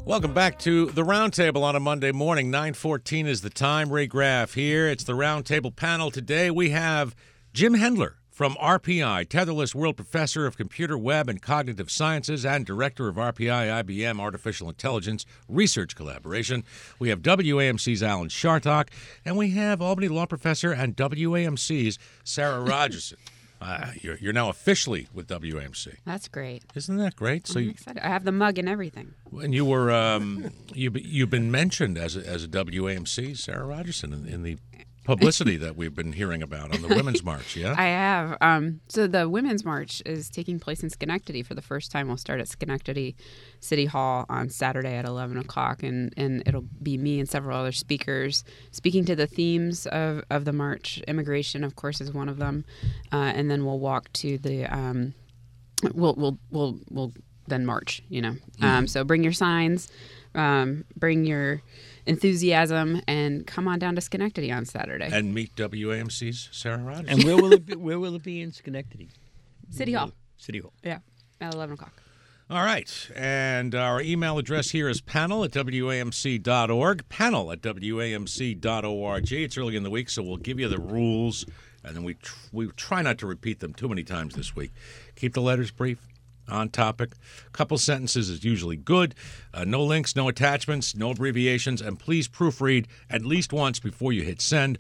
Welcome back to the Roundtable on a Monday morning. 9:14 is the time. Ray Graff here. It's the Roundtable panel. Today we have Jim Hendler from RPI, Tetherless World Professor of Computer, Web, and Cognitive Sciences and Director of RPI IBM Artificial Intelligence Research Collaboration. We have WAMC's Alan Chartock, and we have Albany Law Professor and WAMC's Sarah Rogerson. You're now officially with WAMC. That's great. Isn't that great? I'm excited. I have the mug and everything. And you were you've been mentioned as a WAMC, Sarah Rogerson, in the publicity that we've been hearing about on the Women's March. Yeah, I have. So the Women's March is taking place in Schenectady for the first time. We'll start at Schenectady City Hall on Saturday at 11 o'clock, and it'll be me and several other speakers speaking to the themes of the march. Immigration, of course, is one of them, and then we'll walk to the. We'll then march. So bring your signs, bring your enthusiasm, and come on down to Schenectady on Saturday and meet WAMC's Sarah Rogerson. And where will it be in Schenectady? City Hall. City Hall. Yeah, at 11 o'clock. All right. And our email address here is panel@wamc.org, panel@wamc.org. It's early in the week, so we'll give you the rules, and then we try not to repeat them too many times this week. Keep the letters brief, on topic. A couple sentences is usually good. No links, no attachments, no abbreviations, and please proofread at least once before you hit send.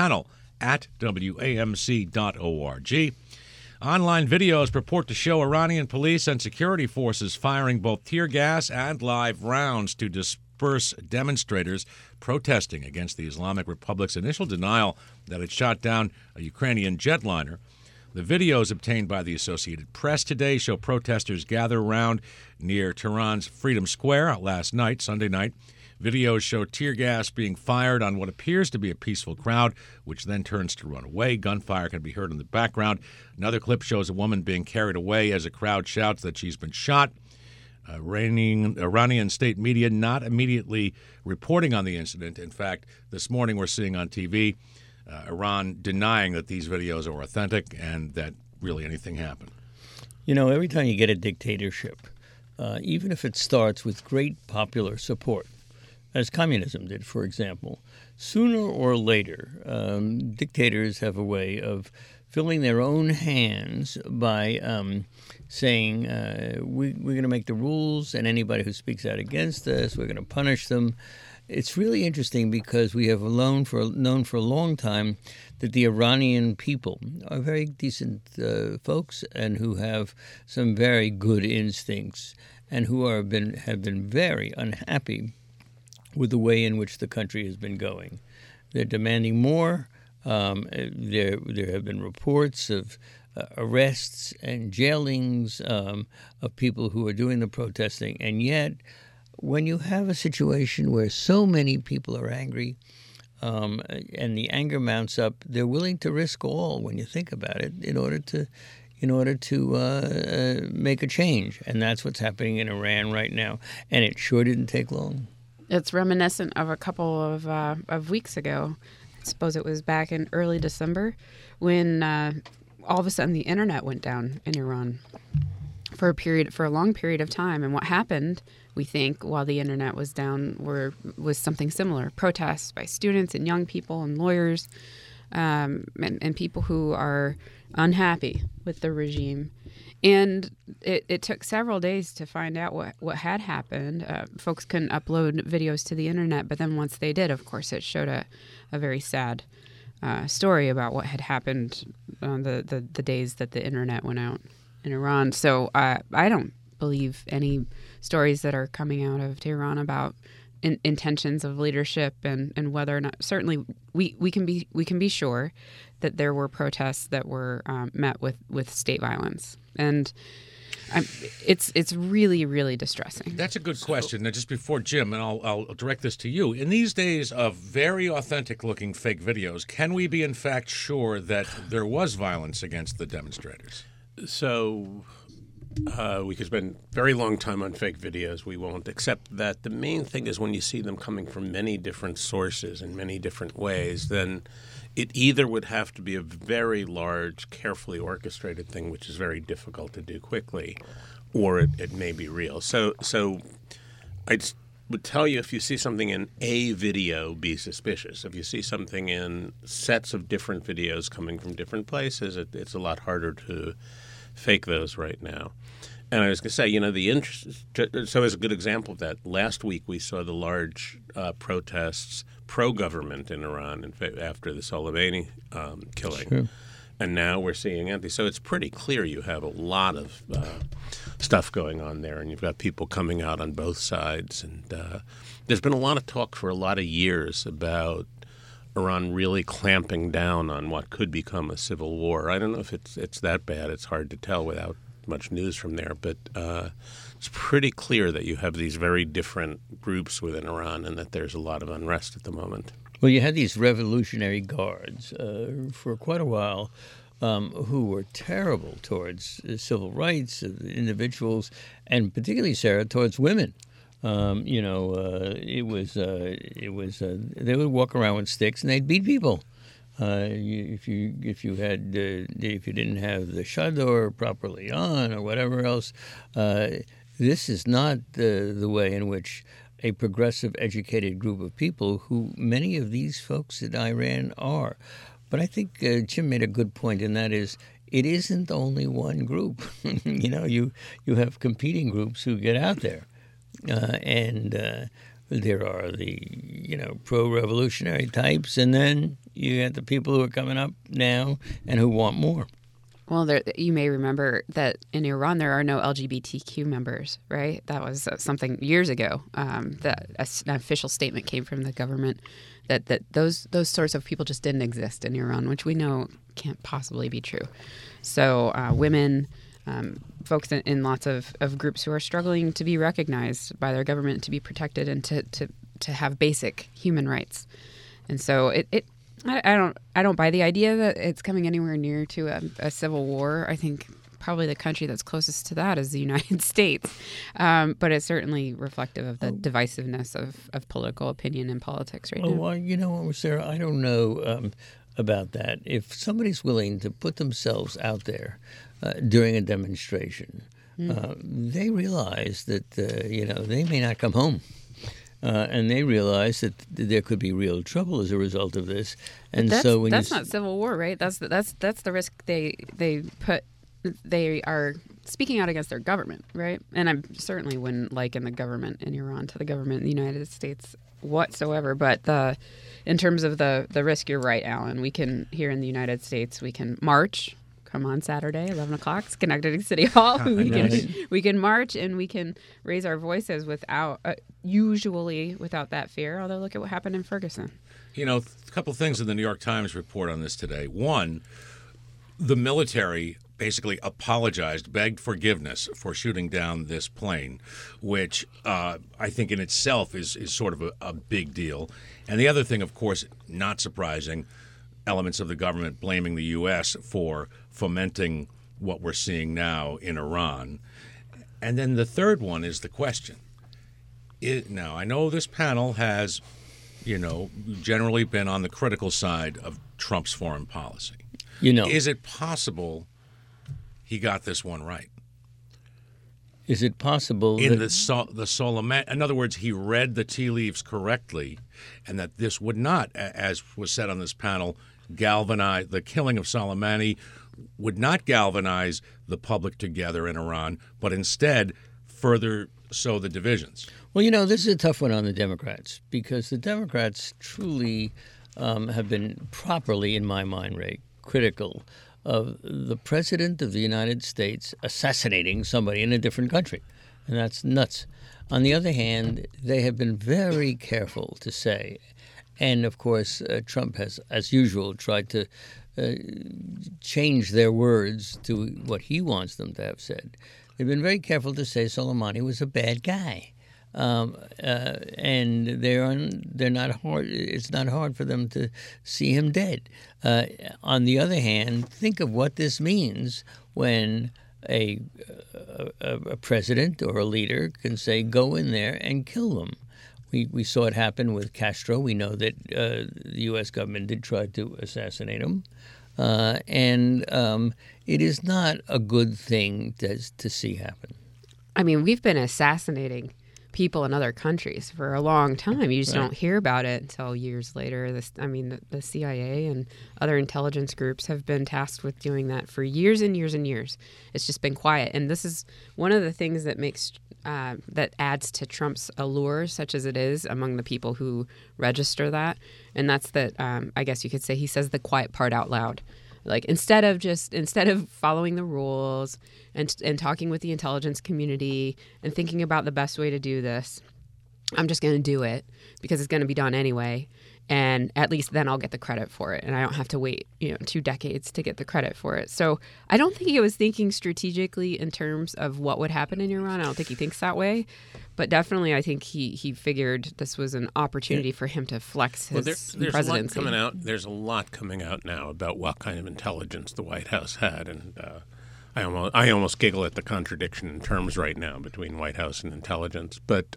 Panel@wamc.org. Online videos purport to show Iranian police and security forces firing both tear gas and live rounds to disperse demonstrators protesting against the Islamic Republic's initial denial that it shot down a Ukrainian jetliner. The videos obtained by the Associated Press today show protesters gather around near Tehran's Freedom Square last night, Sunday night. Videos show tear gas being fired on what appears to be a peaceful crowd, which then turns to run away. Gunfire can be heard in the background. Another clip shows a woman being carried away as a crowd shouts that she's been shot. Iranian state media not immediately reporting on the incident. In fact, this morning we're seeing on TV Iran denying that these videos are authentic and that really anything happened. Every time you get a dictatorship, even if it starts with great popular support, as communism did, for example, sooner or later, dictators have a way of filling their own hands by saying, we're going to make the rules, and anybody who speaks out against us, we're going to punish them. It's really interesting because we have known for a long time that the Iranian people are very decent folks and who have some very good instincts and who have been very unhappy with the way in which the country has been going. They're demanding more. There have been reports of arrests and jailings of people who are doing the protesting, and yet when you have a situation where so many people are angry and the anger mounts up, they're willing to risk all, when you think about it, in order to make a change. And that's what's happening in Iran right now. And it sure didn't take long. It's reminiscent of a couple of weeks ago. I suppose it was back in early December when all of a sudden the internet went down in Iran for a long period of time. And what happened, we think, while the internet was down was something similar. Protests by students and young people and lawyers and people who are unhappy with the regime. And it took several days to find out what had happened. Folks couldn't upload videos to the internet, but then once they did, of course, it showed a very sad story about what had happened on the days that the internet went out in Iran. So I don't believe any stories that are coming out of Tehran about intentions of leadership and whether or not. Certainly, we can be sure that there were protests that were met with state violence, and it's really, really distressing. That's a good question. Now, just before Jim, and I'll direct this to you. In these days of very authentic-looking fake videos, can we be in fact sure that there was violence against the demonstrators? So we could spend a very long time on fake videos. We won't, except that the main thing is when you see them coming from many different sources in many different ways, then it either would have to be a very large, carefully orchestrated thing, which is very difficult to do quickly, or it may be real. So I'd would tell you if you see something in a video, be suspicious. If you see something in sets of different videos coming from different places, it's a lot harder to fake those right now. And I was going to say, the interest. So as a good example of that, last week we saw the large protests pro-government in Iran after the Soleimani killing. Sure. And now we're seeing anti. So it's pretty clear you have a lot of stuff going on there, and you've got people coming out on both sides. And there's been a lot of talk for a lot of years about Iran really clamping down on what could become a civil war. I don't know if it's that bad. It's hard to tell without much news from there. But it's pretty clear that you have these very different groups within Iran and that there's a lot of unrest at the moment. Well, you had these Revolutionary Guards for quite a while who were terrible towards civil rights of individuals, and particularly, Sarah, towards women. It was they would walk around with sticks and they'd beat people. If you didn't have the chador properly on or whatever else, this is not the way in which a progressive, educated group of people who many of these folks in Iran are. But I think Jim made a good point, and that is it isn't only one group. You have competing groups who get out there, and there are the pro-revolutionary types, and then you got the people who are coming up now and who want more. Well, you may remember that in Iran there are no LGBTQ members, right? That was something years ago. That an official statement came from the government that those sorts of people just didn't exist in Iran, which we know can't possibly be true. So women, folks in lots of groups who are struggling to be recognized by their government, to be protected, and to have basic human rights. And so I don't buy the idea that it's coming anywhere near to a civil war. I think probably the country that's closest to that is the United States. But it's certainly reflective of the divisiveness of political opinion and politics right now. Well, you know what, Sarah, I don't know about that. If somebody's willing to put themselves out there during a demonstration, they realize that they may not come home. And they realize that there could be real trouble as a result of this, and that's, so when that's not civil war, right? That's the risk they put. They are speaking out against their government, right? And I certainly wouldn't liken the government in Iran to the government in the United States whatsoever. But in terms of the risk, you're right, Alan. We can here in the United States we can march. Come on Saturday, 11 o'clock, Schenectady City Hall. We can march and we can raise our voices usually without that fear. Although look at what happened in Ferguson. A couple things in the New York Times report on this today. One, the military basically apologized, begged forgiveness for shooting down this plane, which I think in itself is sort of a big deal. And the other thing, of course, not surprising, elements of the government blaming the U.S. for fomenting what we're seeing now in Iran. And then the third one is the question. Now, I know this panel has, generally been on the critical side of Trump's foreign policy. Is it possible he got this one right? Is it possible in the Soleimani? In other words, he read the tea leaves correctly, and that this would not, as was said on this panel, galvanize the killing of Soleimani would not galvanize the public together in Iran, but instead further sow the divisions. Well, this is a tough one on the Democrats, because the Democrats truly have been properly, in my mind, Ray, critical of the President of the United States assassinating somebody in a different country. And that's nuts. On the other hand, they have been very careful to say, and of course, Trump has, as usual, tried to change their words to what he wants them to have said. They've been very careful to say Soleimani was a bad guy. And they're not hard. It's not hard for them to see him dead. On the other hand, think of what this means when a president or a leader can say, "Go in there and kill them." We saw it happen with Castro. We know that the U.S. government did try to assassinate him, and it is not a good thing to see happen. I mean, we've been assassinating people in other countries for a long time. You just don't hear about it until years later. The CIA and other intelligence groups have been tasked with doing that for years and years and years. It's just been quiet. And this is one of the things that makes that adds to Trump's allure, such as it is, among the people who register that. And that's that, I guess you could say, he says the quiet part out loud. Like instead of following the rules and talking with the intelligence community and thinking about the best way to do this, I'm just going to do it because it's going to be done anyway. And at least then I'll get the credit for it. And I don't have to wait, 2 decades to get the credit for it. So I don't think he was thinking strategically in terms of what would happen in Iran. I don't think he thinks that way. But definitely I think he figured this was an opportunity for him to flex his there's presidency. There's a lot coming out now about what kind of intelligence the White House had. And I almost giggle at the contradiction in terms right now between White House and intelligence. But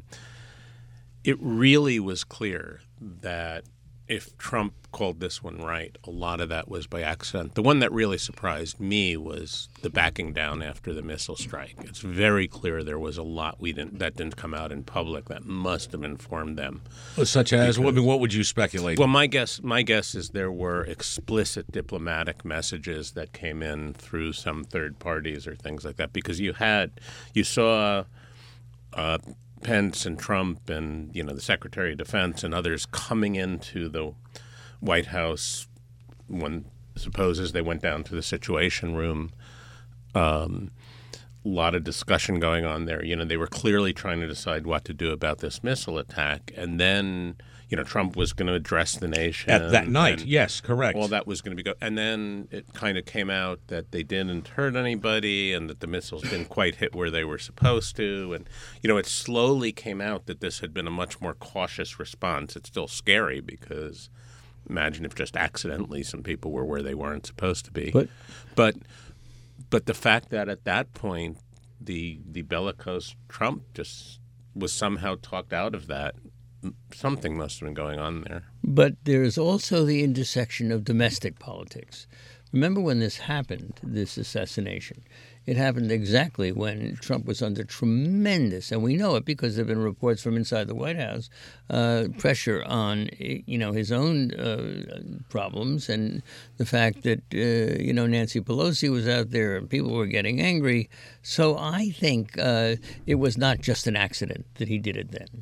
it really was clear that if Trump called this one right, a lot of that was by accident. The one that really surprised me was the backing down after the missile strike. It's very clear there was a lot that didn't come out in public that must have informed them. Such as, what would you speculate? Well, my guess is there were explicit diplomatic messages that came in through some third parties or things like that, because you saw Pence and Trump and the Secretary of Defense and others coming into the White House. One supposes they went down to the Situation Room. A lot of discussion going on there. They were clearly trying to decide what to do about this missile attack, and then Trump was going to address the nation at that night. Yes, correct. Well, that was going to be and then it kind of came out that they didn't hurt anybody and that the missiles didn't quite hit where they were supposed to. And it slowly came out that this had been a much more cautious response. It's still scary because imagine if just accidentally some people were where they weren't supposed to be. But the fact that at that point the bellicose Trump just was somehow talked out of that. Something must have been going on there. But there's also the intersection of domestic politics. Remember when this happened, this assassination? It happened exactly when Trump was under tremendous, and we know it because there have been reports from inside the White House, pressure on his own problems, and the fact that Nancy Pelosi was out there and people were getting angry. So I think it was not just an accident that he did it then.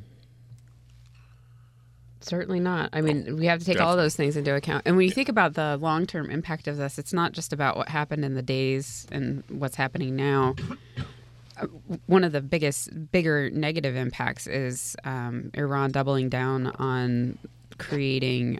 Certainly not. I mean, we have to take all of those things into account. And when you think about the long-term impact of this, it's not just about what happened in the days and what's happening now. One of the bigger negative impacts is Iran doubling down on creating,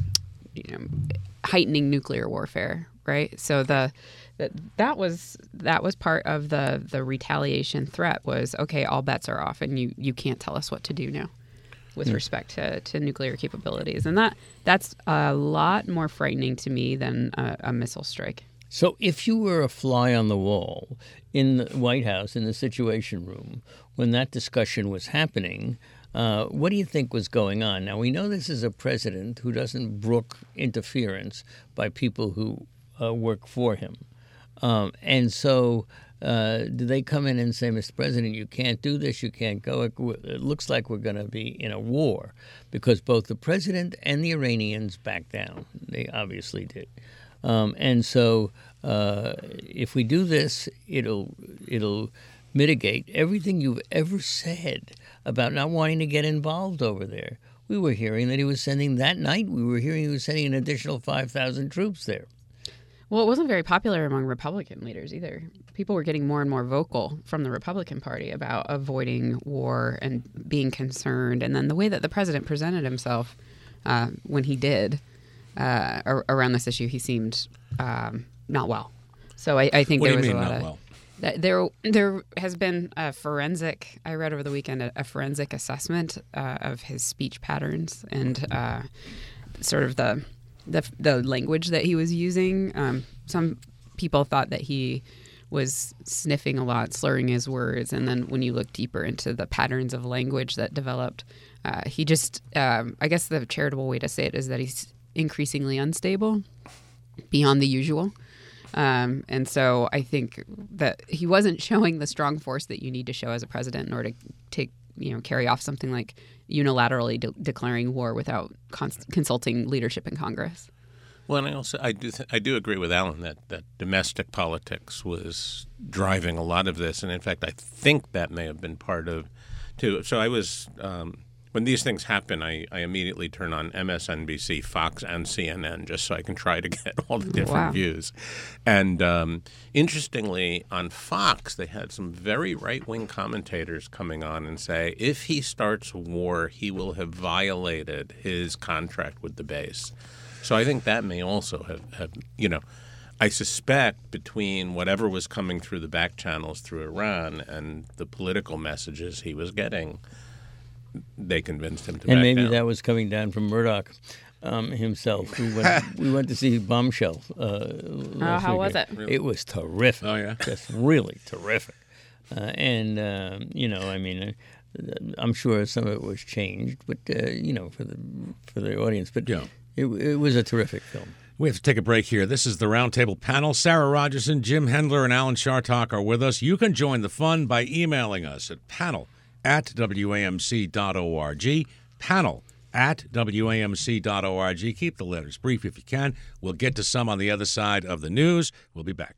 heightening nuclear warfare, right? So that was part of the retaliation threat was, okay, all bets are off and you can't tell us what to do now with respect to nuclear capabilities. And that's a lot more frightening to me than a missile strike. So if you were a fly on the wall in the White House, in the Situation Room, when that discussion was happening, what do you think was going on? Now, we know this is a president who doesn't brook interference by people who work for him. And so do they come in and say, Mr. President, you can't do this, you can't go? It looks like we're going to be in a war because both the president and the Iranians backed down. They obviously did. And so if we do this, it'll mitigate everything you've ever said about not wanting to get involved over there. We were hearing that he was sending that night, we were hearing he was sending an additional 5,000 troops there. Well, it wasn't very popular among Republican leaders either. People were getting more and more vocal from the Republican Party about avoiding war and being concerned. And then the way that the president presented himself when he did around this issue, he seemed not well. So I think there was a lot of... There has been a forensic, I read over the weekend, a forensic assessment of his speech patterns and sort of the language that he was using. Some people thought that he was sniffing a lot, slurring his words. And then when you look deeper into the patterns of language that developed, he just, I guess the charitable way to say it is that he's increasingly unstable beyond the usual. And so I think that he wasn't showing the strong force that you need to show as a president in order to carry off something like unilaterally declaring war without consulting leadership in Congress. Well, and I do agree with Alan that domestic politics was driving a lot of this, and in fact, I think that may have been part of too. So I was when these things happen, I immediately turn on MSNBC, Fox, and CNN just so I can try to get all the different views. And interestingly, on Fox, they had some very right-wing commentators coming on and say, if he starts a war, he will have violated his contract with the base. So I think that may also have I suspect between whatever was coming through the back channels through Iran and the political messages he was getting, they convinced him to back down. And maybe that was coming down from Murdoch himself. We went to see Bombshell How was it? Really? It was terrific. Oh, yeah? Just really terrific. I'm sure some of it was changed, but, for the audience. But it was a terrific film. We have to take a break here. This is the Roundtable panel. Sarah Rogerson, Jim Hendler, and Alan Chartock are with us. You can join the fun by emailing us at panel@wamc.org. Panel@wamc.org. Keep the letters brief if you can. We'll get to some on the other side of the news. We'll be back.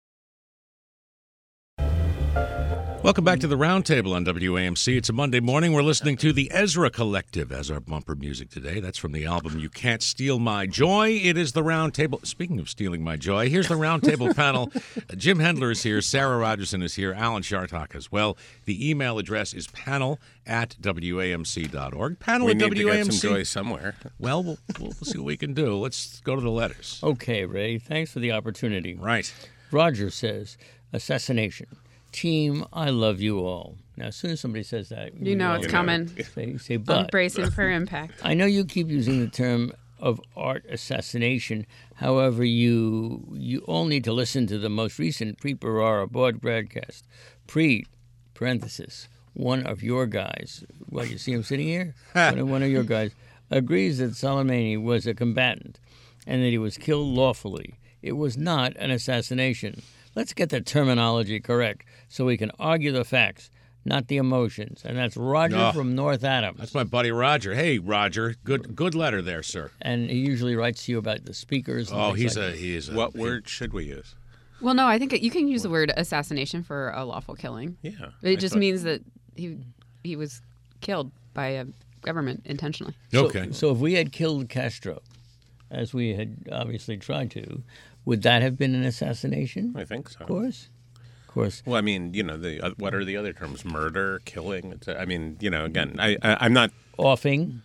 Welcome back to the Roundtable on WAMC. It's a Monday morning. We're listening to the Ezra Collective as our bumper music today. That's from the album You Can't Steal My Joy. It is the Roundtable. Speaking of stealing my joy, here's the Roundtable panel. Jim Hendler is here. Sarah Rogerson is here. Alan Chartock as well. The email address is panel@wamc.org. Panel we at need WAMC. to get some joy somewhere. Well, we'll see what we can do. Let's go to the letters. Okay, Ray. Thanks for the opportunity. Right. Roger says, assassination. Team, I love you all. Now, as soon as somebody says that, it's coming. Say but. I'm bracing for impact. I know you keep using the term of art assassination. However, you all need to listen to the most recent pre-Berara broadcast. Parenthesis, one of your guys, well, you see him sitting here? one of your guys agrees that Soleimani was a combatant and that he was killed lawfully. It was not an assassination. Let's get the terminology correct so we can argue the facts, not the emotions. And that's Roger from North Adams. That's my buddy Roger. Hey, Roger. Good letter there, sir. And he usually writes to you about the speakers. And he is a... What word should we use? Well, no, I think you can use the word assassination for a lawful killing. Yeah. It just means that he was killed by a government intentionally. Okay. So if we had killed Castro, as we had obviously tried to, would that have been an assassination? I think so. Of course. Well, I mean, what are the other terms? Murder, killing. Again, I'm not offing,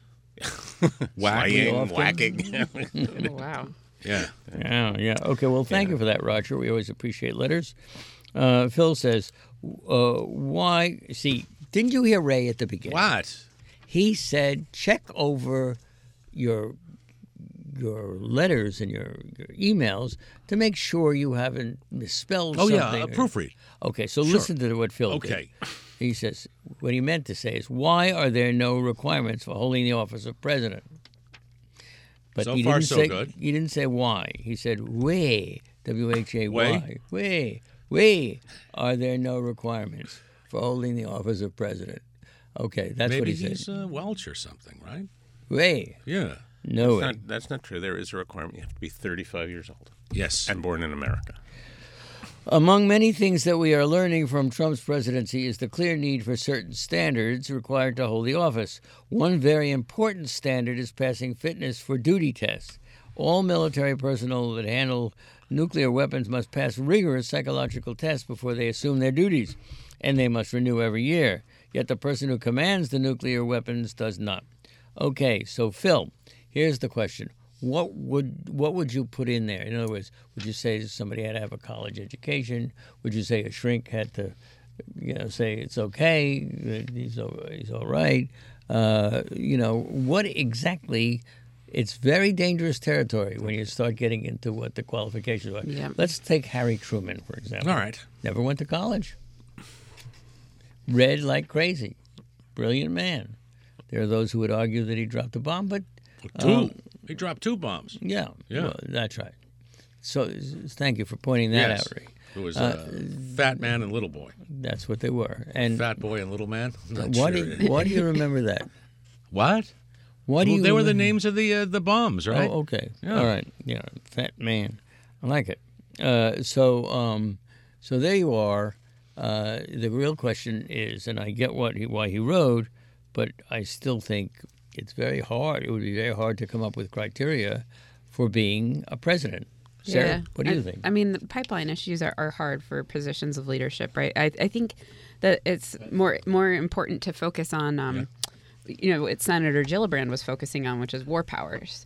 whacking. Oh, wow. Yeah. Okay. Well, thank you for that, Roger. We always appreciate letters. Phil says, "Why? See, didn't you hear Ray at the beginning? What? He said, check over your letters and your emails to make sure you haven't misspelled something. Oh, yeah, a proofread. Okay, so listen to what Phil did. He says, what he meant to say is, why are there no requirements for holding the office of president? But so far, so good. He didn't say why. He said, way, W-H-A-Y. Way, are there no requirements for holding the office of president? Okay, that's what he said. Maybe he's Welsh or something, right? Way. Yeah. No way. That's not true. There is a requirement. You have to be 35 years old. Yes. And born in America. Among many things that we are learning from Trump's presidency is the clear need for certain standards required to hold the office. One very important standard is passing fitness for duty tests. All military personnel that handle nuclear weapons must pass rigorous psychological tests before they assume their duties, and they must renew every year. Yet the person who commands the nuclear weapons does not. Okay, so Phil, here's the question. What would you put in there? In other words, would you say somebody had to have a college education? Would you say a shrink had to, say it's okay, he's all right? What exactly? It's very dangerous territory when you start getting into what the qualifications are. Yeah. Let's take Harry Truman, for example. All right. Never went to college. Read like crazy. Brilliant man. There are those who would argue that he dropped a bomb, but... He dropped 2 bombs. Yeah. Yeah. Well, that's right. So thank you for pointing that out, Ray. Who was Fat Man and Little Boy. That's what they were. And Fat Boy and Little Man? I'm not why sure. do you remember that? What? Why do Well, you? they were the remember- names of the bombs, right? Oh, okay. Yeah. All right. Yeah, Fat Man. I like it. So there you are. The real question is, and I get why he wrote, but I still think it's very hard. It would be very hard to come up with criteria for being a president. Sarah, what do you think? I mean, the pipeline issues are hard for positions of leadership, right? I think that it's more important to focus on, what Senator Gillibrand was focusing on, which is war powers.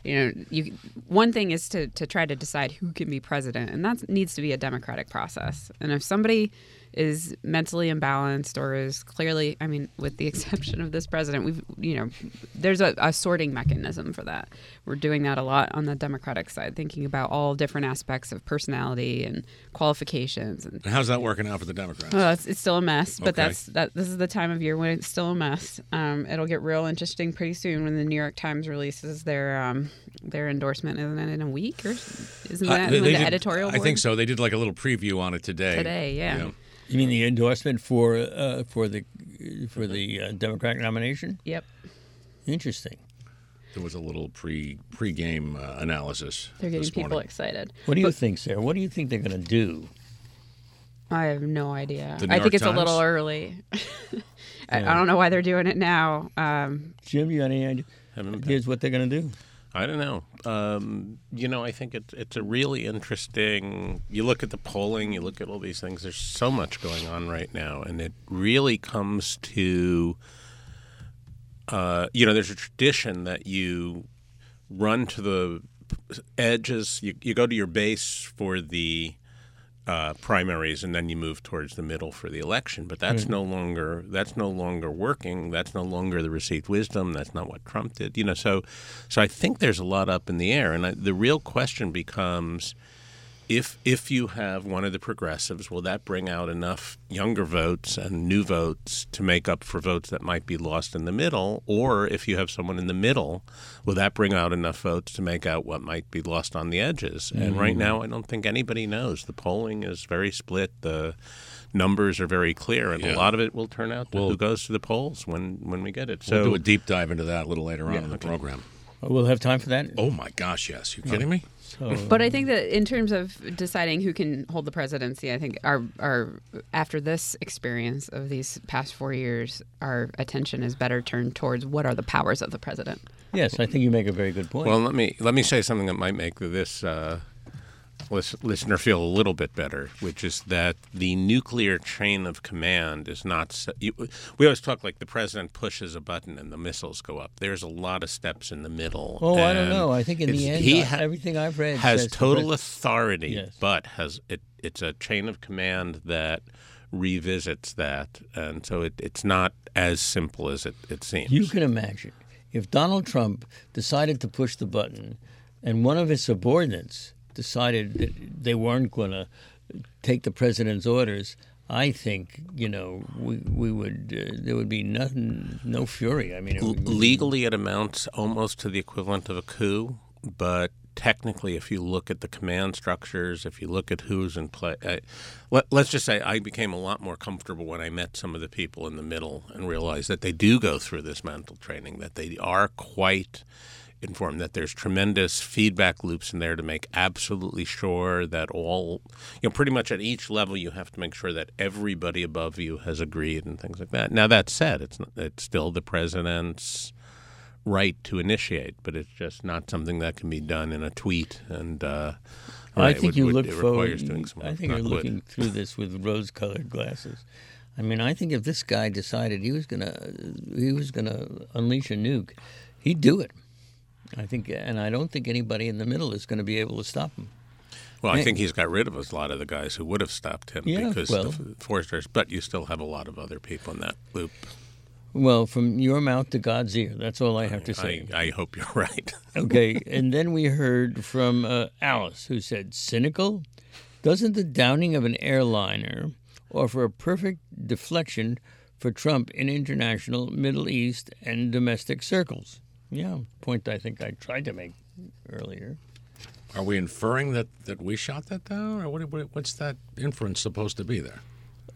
One thing is to try to decide who can be president, and that needs to be a democratic process. And if somebody is mentally imbalanced or is clearly, with the exception of this president, there's a sorting mechanism for that. We're doing that a lot on the Democratic side, thinking about all different aspects of personality and qualifications. And How's that working out for the Democrats? well, it's still a mess, but Okay. this is the time of year when it's still a mess. It'll get real interesting pretty soon when the New York Times releases their endorsement. Isn't it in a week, or isn't that They when the did- editorial I board? think so. They did like a little preview on it today. Today, yeah. You mean the endorsement for the Democratic nomination? Yep. Interesting. There was a little pre-game analysis. They're getting this people morning. excited. What do you think, Sarah? What do you think they're going to do? I have no idea. The New I York think it's Times? a little early. I don't know why they're doing it now. Jim, you got any idea? Here's what they're going to do. I don't know. I think it's a really interesting. You look at the polling, you look at all these things. There's so much going on right now, and it really comes to. There's a tradition that you run to the edges. You go to your base for the primaries, and then you move towards the middle for the election. But that's no longer working. That's no longer the received wisdom. That's not what Trump did. So I think there's a lot up in the air, and the real question becomes, if you have one of the progressives, will that bring out enough younger votes and new votes to make up for votes that might be lost in the middle? Or if you have someone in the middle, will that bring out enough votes to make out what might be lost on the edges? And right now, I don't think anybody knows. The polling is very split. The numbers are very clear, and a lot of it will turn out to who goes to the polls when we get it. We'll So do a deep dive into that a little later on in the program. We'll have time for that. Oh my gosh, yes! You kidding me? But I think that in terms of deciding who can hold the presidency, I think our after this experience of these past 4 years, our attention is better turned towards what are the powers of the president. Yes, I think you make a very good point. Well, let me say something that might make this listener feel a little bit better, which is that the nuclear chain of command is not. We always talk like the president pushes a button and the missiles go up. There's a lot of steps in the middle. Oh, I don't and know. I think in the it's- end, everything I've read has says the total pres- authority, Yes. but it's a chain of command that revisits that, and so it's not as simple as it seems. You can imagine if Donald Trump decided to push the button and one of his subordinates decided that they weren't going to take the president's orders, I think, we would there would be no fury. I mean, it would, Legally, it amounts almost to the equivalent of a coup, but technically, if you look at the command structures, if you look at who's in play, let's just say I became a lot more comfortable when I met some of the people in the middle and realized that they do go through this mental training, that they are quite informed, that there's tremendous feedback loops in there to make absolutely sure that all, pretty much at each level you have to make sure that everybody above you has agreed and things like that. Now, that said, it's still the president's right to initiate, but it's just not something that can be done in a tweet. And I think you look it forward. requires doing some I work, think you're not would. looking through this with rose-colored glasses. I mean, I think if this guy decided he was gonna unleash a nuke, he'd do it. I think, and I don't think anybody in the middle is going to be able to stop him. Well, I think he's got rid of a lot of the guys who would have stopped him because the Foresters, but you still have a lot of other people in that loop. Well, from your mouth to God's ear, that's all I have to say. I hope you're right. Okay, and then we heard from Alice, who said, cynical? Doesn't the downing of an airliner offer a perfect deflection for Trump in international, Middle East, and domestic circles? Yeah, point I think I tried to make earlier. Are we inferring that we shot that down, or what's that inference supposed to be there?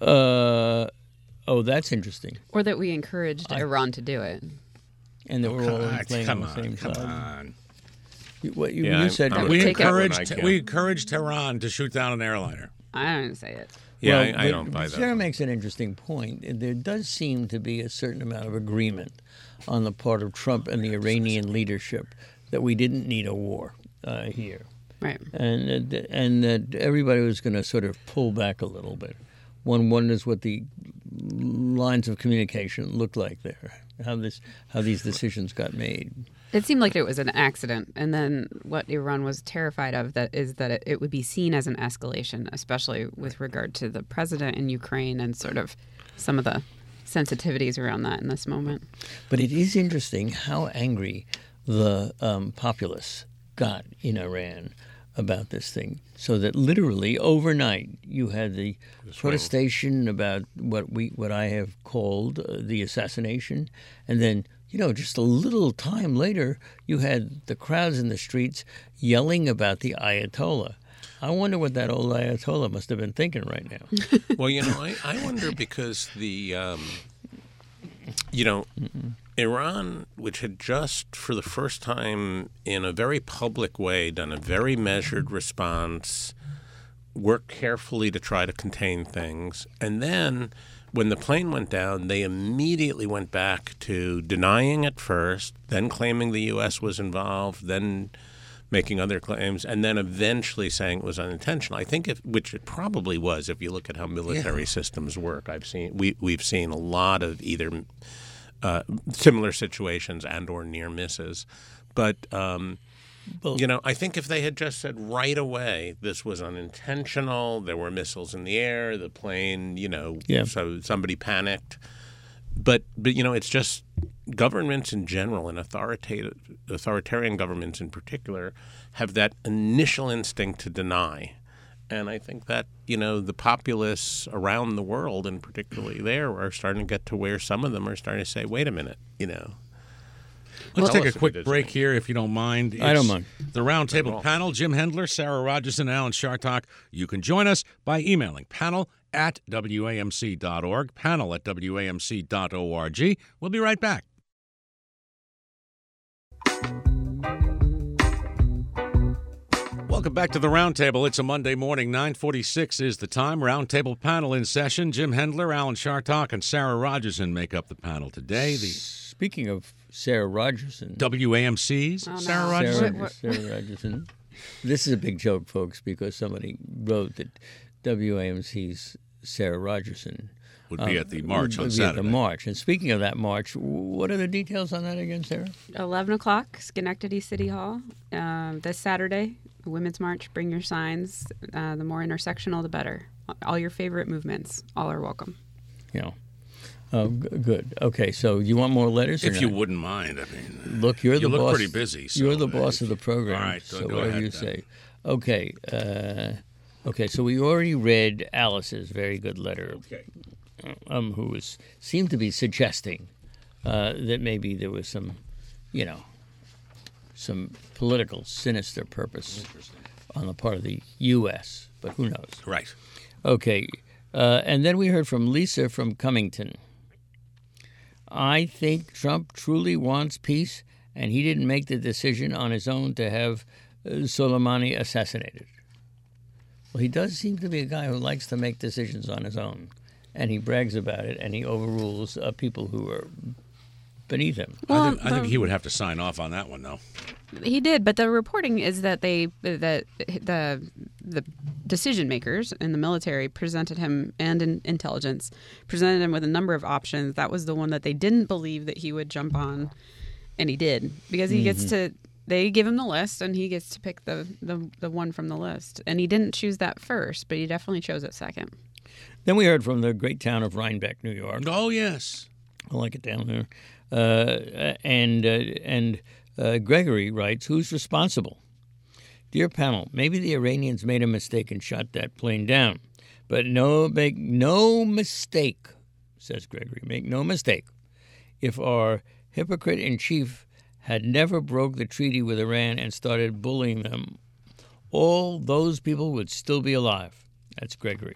That's interesting. Or that we encouraged Iran to do it. And that we're all playing on the same come side. on. You said I'm We take it when I encouraged can. we encouraged Tehran to shoot down an airliner. I don't say it. Yeah, Well, I don't buy that. Sarah makes an interesting point. There does seem to be a certain amount of agreement on the part of Trump and the Iranian leadership that we didn't need a war here. Right. And that everybody was going to sort of pull back a little bit. One wonders what the lines of communication looked like there, how these decisions got made. It seemed like it was an accident, and then what Iran was terrified of is that it would be seen as an escalation, especially with regard to the president in Ukraine and sort of some of the sensitivities around that in this moment. But it is interesting how angry the populace got in Iran about this thing, so that literally overnight you had the protestation about what I have called the assassination, and then just a little time later you had the crowds in the streets yelling about the Ayatollah. I wonder what that old Ayatollah must have been thinking right now. Well, I wonder because the, Iran, which had just for the first time in a very public way done a very measured response, worked carefully to try to contain things, and then when the plane went down, they immediately went back to denying it first, then claiming the U.S. was involved, then making other claims, and then eventually saying it was unintentional. I think, which it probably was, if you look at how military systems work. We've seen a lot of either similar situations and or near misses, but. I think if they had just said right away this was unintentional, there were missiles in the air, the plane, so somebody panicked. But it's just governments in general and authoritarian governments in particular have that initial instinct to deny. And I think that, the populace around the world, and particularly there, are starting to get to where some of them are starting to say, wait a minute, Let's take a quick break here, if you don't mind. I don't mind. The Roundtable panel, Jim Hendler, Sarah Rogerson, Alan Chartock. You can join us by emailing panel@wamc.org, panel@wamc.org. We'll be right back. Welcome back to the Roundtable. It's a Monday morning. 9:46 is the time. Roundtable panel in session. Jim Hendler, Alan Chartock, and Sarah Rogerson make up the panel today. Speaking of Sarah Rogerson. WAMC's Sarah Rogerson. Sarah Rogerson. This is a big joke, folks, because somebody wrote that WAMC's Sarah Rogerson would be at the march on At Saturday. the march. And speaking of that march, what are the details on that again, Sarah? 11 o'clock, Schenectady City Hall, this Saturday. Women's March, bring your signs. The more intersectional, the better. All your favorite movements, all are welcome. Yeah. Oh, good. Okay, so you want more letters? If you wouldn't mind, I mean. Look, you're the boss. You look pretty busy. So you're the boss of the program. All right, so go whatever ahead, you then. say. Okay. Okay. So we already read Alice's very good letter. Okay. Who seemed to be suggesting that maybe there was some political sinister purpose on the part of the U.S., but who knows? Right. Okay. And then we heard from Lisa from Cummington. I think Trump truly wants peace, and he didn't make the decision on his own to have Soleimani assassinated. Well, he does seem to be a guy who likes to make decisions on his own, and he brags about it, and he overrules people who are beneath him. Well, I think he would have to sign off on that one, though. He did, but the reporting is that the decision makers in the military presented him, and in intelligence presented him with a number of options. That was the one that they didn't believe that he would jump on, and he did, because he gets to. They give him the list, and he gets to pick the one from the list. And he didn't choose that first, but he definitely chose it second. Then we heard from the great town of Rhinebeck, New York. Oh, yes. I like it down there. And Gregory writes, who's responsible? Dear panel, maybe the Iranians made a mistake and shot that plane down. But make no mistake, says Gregory, make no mistake. If our hypocrite in chief had never broke the treaty with Iran and started bullying them, all those people would still be alive. That's Gregory.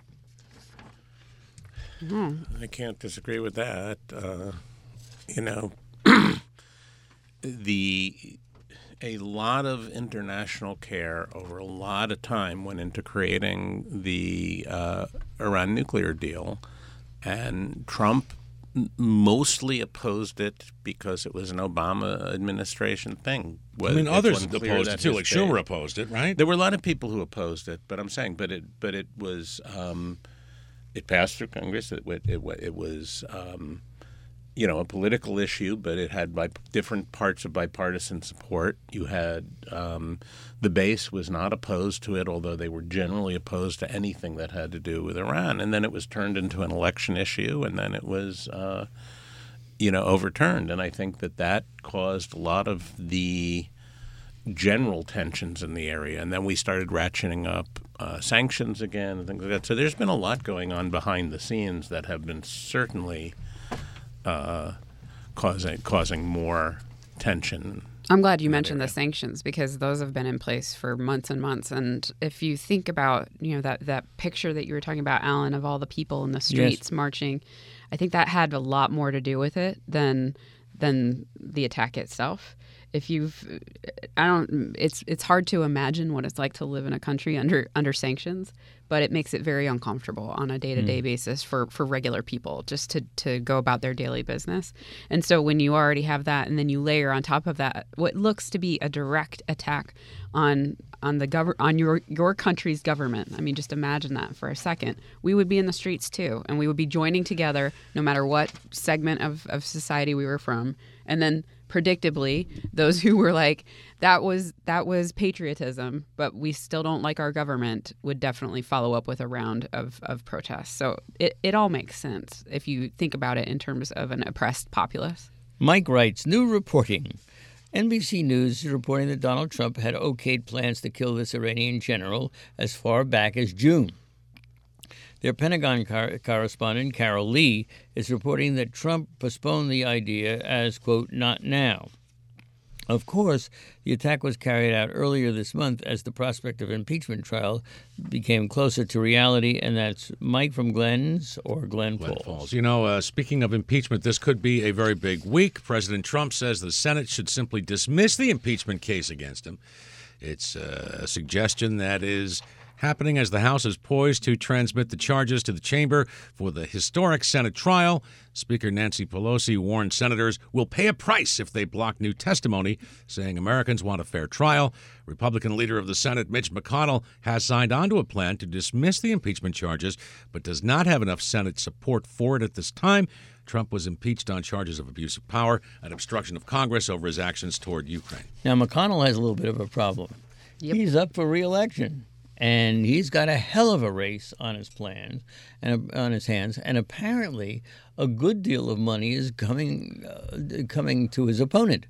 I can't disagree with that. A lot of international care over a lot of time went into creating the Iran nuclear deal, and Trump mostly opposed it because it was an Obama administration thing. Others opposed it too. Like Schumer opposed it, right? There were a lot of people who opposed it, but I'm saying, but it was it passed through Congress. It was a political issue, but it had different parts of bipartisan support. You had the base was not opposed to it, although they were generally opposed to anything that had to do with Iran. And then it was turned into an election issue, and then it was overturned. And I think that caused a lot of the general tensions in the area. And then we started ratcheting up sanctions again and things like that. So there's been a lot going on behind the scenes that have been certainly causing more tension. I'm glad you mentioned the sanctions, because those have been in place for months and months. And if you think about, that picture that you were talking about, Alan, of all the people in the streets marching, I think that had a lot more to do with it than the attack itself. It's hard to imagine what it's like to live in a country under sanctions, but it makes it very uncomfortable on a day-to-day basis for regular people just to go about their daily business. And so when you already have that, and then you layer on top of that what looks to be a direct attack on your country's government. I mean, just imagine that for a second. We would be in the streets too, and we would be joining together no matter what segment of society we were from. And then predictably, those who were like, that was patriotism, but we still don't like our government, would definitely follow up with a round of protests. So it all makes sense if you think about it in terms of an oppressed populace. Mike writes, new reporting. NBC News is reporting that Donald Trump had okayed plans to kill this Iranian general as far back as June. Their Pentagon correspondent, Carol Lee, is reporting that Trump postponed the idea as, quote, not now. Of course, the attack was carried out earlier this month as the prospect of impeachment trial became closer to reality, and that's Mike from Glens Falls. Speaking of impeachment, this could be a very big week. President Trump says the Senate should simply dismiss the impeachment case against him. It's a suggestion that is happening as the House is poised to transmit the charges to the chamber for the historic Senate trial. Speaker Nancy Pelosi warned senators will pay a price if they block new testimony, saying Americans want a fair trial. Republican leader of the Senate, Mitch McConnell, has signed on to a plan to dismiss the impeachment charges, but does not have enough Senate support for it at this time. Trump was impeached on charges of abuse of power and obstruction of Congress over his actions toward Ukraine. Now, McConnell has a little bit of a problem. Yep. He's up for re-election. And he's got a hell of a race on his plans and on his hands, and apparently a good deal of money is coming to his opponent.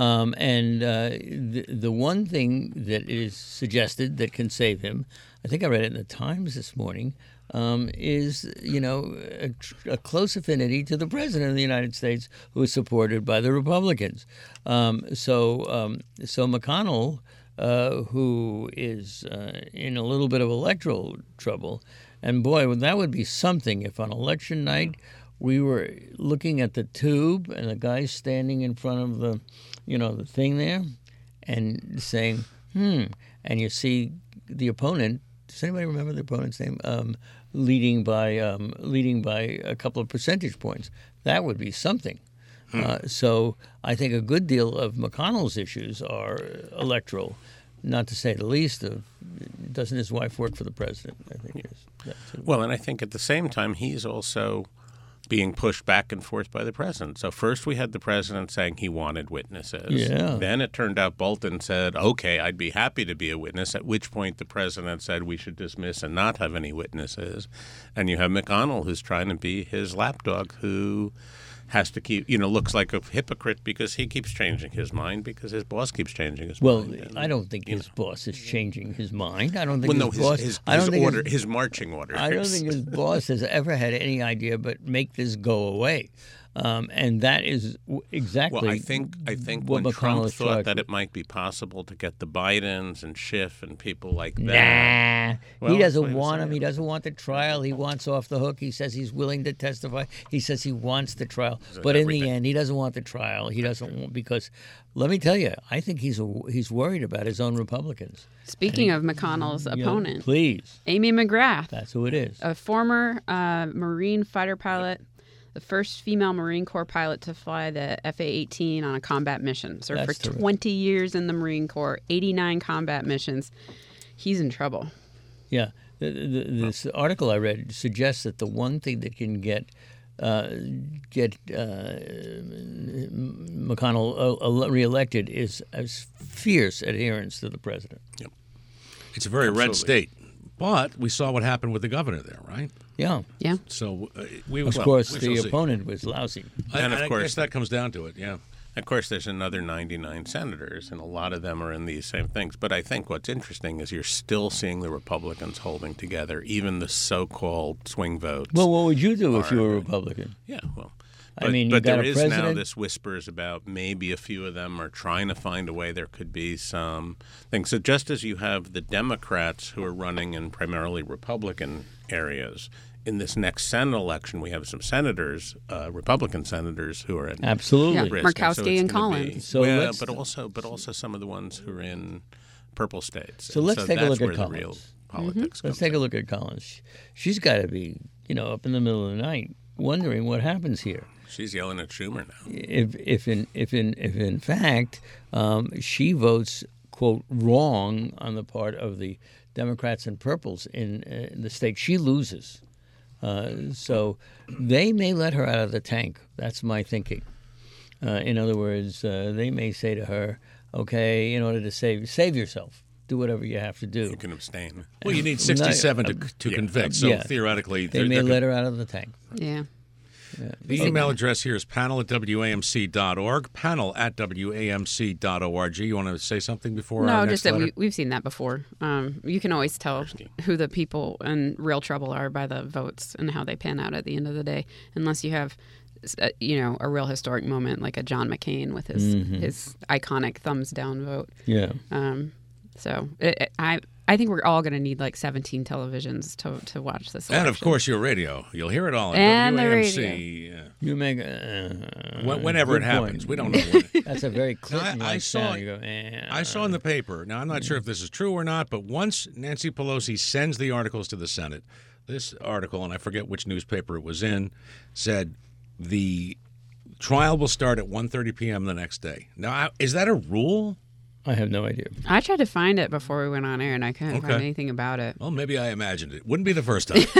The one thing that is suggested that can save him, I think I read it in the Times this morning, is a close affinity to the president of the United States, who is supported by the Republicans. So McConnell, who is in a little bit of electoral trouble. And boy, that would be something if on election night we were looking at the tube and the guy standing in front of the thing there and saying, and you see the opponent. Does anybody remember the opponent's name? Leading by a couple of percentage points. That would be something. So I think a good deal of McConnell's issues are electoral, not to say the least of, doesn't his wife work for the president? I think Well, and I think at the same time he's also being pushed back and forth by the president. So first we had the president saying he wanted witnesses. Yeah. Then it turned out Bolton said, okay, I'd be happy to be a witness, at which point the president said we should dismiss and not have any witnesses. And you have McConnell, who's trying to be his lapdog, who has to keep, looks like a hypocrite because he keeps changing his mind because his boss keeps changing his mind. Well, I don't think his boss is changing his mind. I don't think his marching order. I don't think his boss has ever had any idea but make this go away. And that is exactly Well, I think what when Trump McConnell is thought charged that with. it might be possible to get the Bidens and Schiff and people like that. Nah, Well, he that's doesn't what he was want him. saying. He doesn't want the trial. He wants off the hook. He says he's willing to testify. He says he wants the trial, but in the everything. end, he doesn't want the trial. He doesn't want, because, let me tell you, I think he's worried about his own Republicans. Speaking of McConnell's You know, opponent, please, Amy McGrath, that's who it is. a former Marine fighter pilot, the first female Marine Corps pilot to fly the FA-18 on a combat mission. Served That's for terrific. 20 years in the Marine Corps, 89 combat missions. He's in trouble. Yeah, this article I read suggests that the one thing that can get McConnell reelected is as fierce adherence to the president. It's a very red Absolutely. state. But we saw what happened with the governor there, right? Yeah, Yeah. So we of well, course, we the shall see. opponent was lousy. And of I course- guess that comes down to it. Yeah. Of course, there's another 99 senators, and a lot of them are in these same things. But I think what's interesting is you're still seeing the Republicans holding together, even the so-called swing votes. Well, what would you do if Are- you were a Republican? Yeah, well, I but, mean, you but got there a is now president- this whispers about maybe a few of them are trying to find a way there could be some things. So just as you have the Democrats who are running in primarily Republican areas, in this next Senate election, we have some senators, Republican senators, who are at Absolutely. Yeah. risk. Murkowski it's and gonna be- Collins. So well, let's- but also some of the ones who are in purple states. So let's take a that's look at where the Collins. real politics. Let's comes take in. a look at Collins. She's got to be, up in the middle of the night, wondering what happens here. She's yelling at Schumer now. If in fact she votes, quote, wrong on the part of the Democrats and purples in the state, she loses. So they may let her out of the tank. That's my thinking. In other words, they may say to her, "Okay, in order to save yourself, do whatever you have to do." You can abstain. Well, you need 67 to yeah. convict. So Yeah. theoretically, They may let her out of the tank. Yeah. The email address here is panel@wamc.org, panel@wamc.org. You want to say something before No, our just next that letter? we've seen that before. You can always tell who the people in real trouble are by the votes and how they pan out at the end of the day, unless you have, a real historic moment like a John McCain with his iconic thumbs down vote. Yeah. So I think we're all going to need like 17 televisions to watch this. And, of election. course, your radio. You'll hear it all on And the WAMC. You make Whenever good it happens. point. We don't know when. That's a very Clinton-like I saw- sound. You go, I saw in the paper, now I'm not sure if this is true or not, but once Nancy Pelosi sends the articles to the Senate, this article, and I forget which newspaper it was in, said the trial will start at 1:30 p.m. the next day. Now, is that a rule? I have no idea. I tried to find it before we went on air, and I couldn't Okay. find anything about it. Well, maybe I imagined it. Wouldn't be the first time.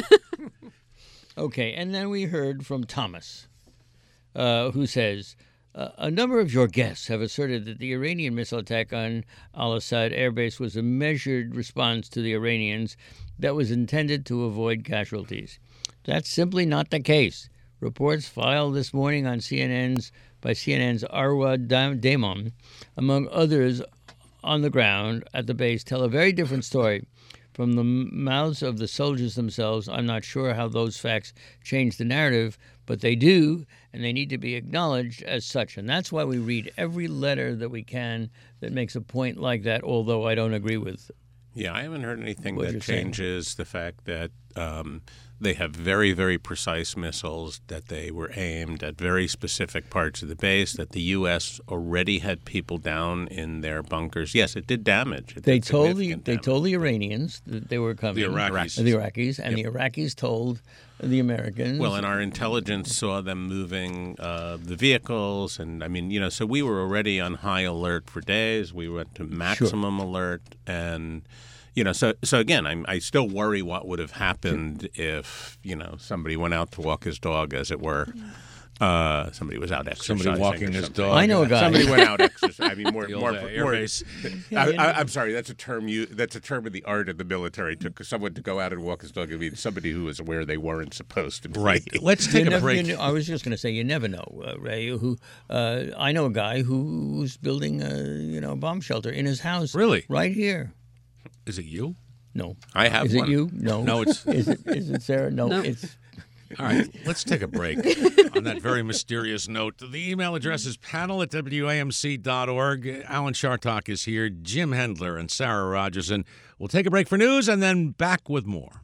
Okay, and then we heard from Thomas, who says, a number of your guests have asserted that the Iranian missile attack on Al-Assad Air Base was a measured response to the Iranians that was intended to avoid casualties. That's simply not the case. Reports filed this morning on CNN's Arwa Damon, among others on the ground at the base, tell a very different story. From the mouths of the soldiers themselves, I'm not sure how those facts change the narrative, but they do, and they need to be acknowledged as such. And that's why we read every letter that we can that makes a point like that, although I don't agree with. Yeah, I haven't heard anything What that you're saying. changes the fact that they have very, very precise missiles, that they were aimed at very specific parts of the base, that the U.S. already had people down in their bunkers. Yes, it did damage. It They did told significant the damage. Iranians that they were coming. The Iraqis. The Iraqis, and the Iraqis told the Americans. Well, and our intelligence saw them moving the vehicles, and I mean, so we were already on high alert for days. We went to maximum alert, and so again, I still worry what would have happened if somebody went out to walk his dog, as it were. Somebody was out exercising. Somebody walking or his something. dog. I know a guy. Somebody went out exercising. I mean, more. The old, air base. I'm sorry. That's a term. That's a term of the art of the military. Took someone to go out and walk his dog. I mean, somebody who was aware they weren't supposed to be. Right. Let's take a break. I was just going to say, you never know, Ray. I know a guy who's building a bomb shelter in his house. Really? Right here. Is it you? No. I have Is one. it you? No. No, it's- Is it Sarah? No. No. It's All right, let's take a break on that very mysterious note. The email address is panel@wamc.org. Alan Chartock is here, Jim Hendler, and Sarah Rogerson. We'll take a break for news and then back with more.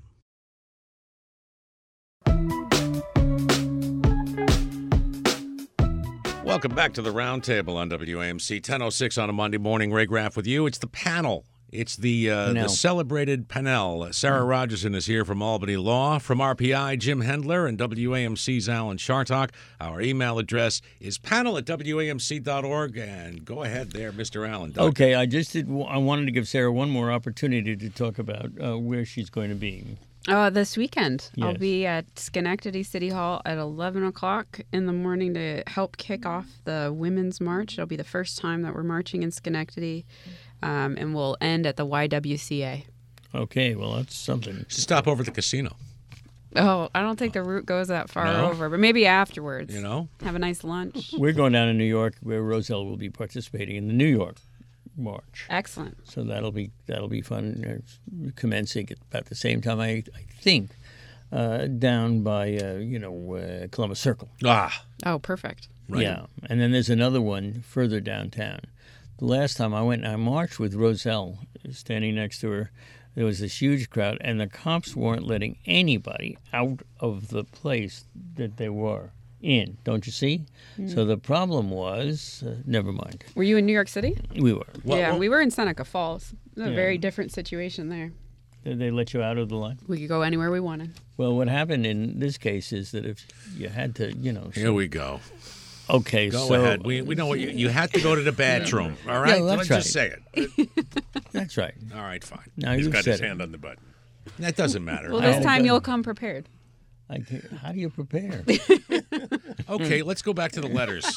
Welcome back to the Roundtable on WAMC 10:06 on a Monday morning. Ray Graff with you. It's the panel. It's the celebrated panel. Sarah Rogerson is here from Albany Law. From RPI, Jim Hendler, and WAMC's Alan Chartock. Our email address is panel@wamc.org. And go ahead there, Mr. Allen. Okay, I wanted to give Sarah one more opportunity to talk about where she's going to be. This weekend, Yes. I'll be at Schenectady City Hall at 11 o'clock in the morning to help kick off the Women's March. It'll be the first time that we're marching in Schenectady, and we'll end at the YWCA. Okay, well, that's something. Stop over at the casino. Oh, I don't think the route goes that far No? over, but maybe afterwards. You know? Have a nice lunch. We're going down to New York, where Roselle will be participating in the New York March. Excellent. So that'll be fun. It's commencing at about the same time, I think, down by Columbus Circle. Oh, perfect. Right. Yeah, and then there's another one further downtown. The last time I went, I marched with Roselle, standing next to her. There was this huge crowd, and the cops weren't letting anybody out of the place that they were in. Don't you see? So the problem was, never mind. Were you in New York City? We were. We were in Seneca Falls. It was a very different situation there. Did they let you out of the line? We could go anywhere we wanted. Well, what happened in this case is that if you had to, Here we go. Okay, Go so ahead. We know what you had to go to the bathroom. All right? Yeah, that's Let's just say it. that's right. All right, fine. Now He's you've got his said hand on the button. That doesn't matter. Well, this Oh, time good. you'll come prepared. How do you prepare? Okay, let's go back to the letters.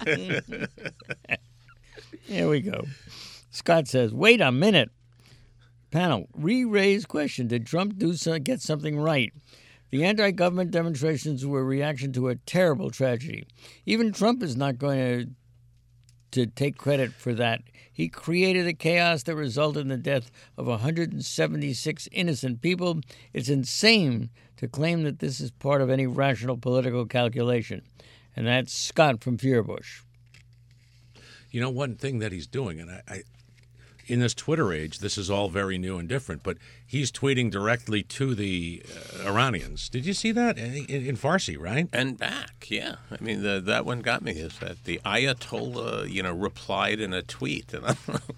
Here we go. Scott says, "Wait a minute, panel. Re-raise question: did Trump get something right? The anti-government demonstrations were a reaction to a terrible tragedy. Even Trump is not going to take credit for that. He created a chaos that resulted in the death of 176 innocent people. It's insane to claim that this is part of any rational political calculation." And that's Scott from Fierbush. You know, one thing that he's doing, and I in this Twitter age, this is all very new and different, but he's tweeting directly to the Iranians. Did you see that in Farsi, right? And back, yeah. I mean, that one got me, is that the Ayatollah, replied in a tweet. And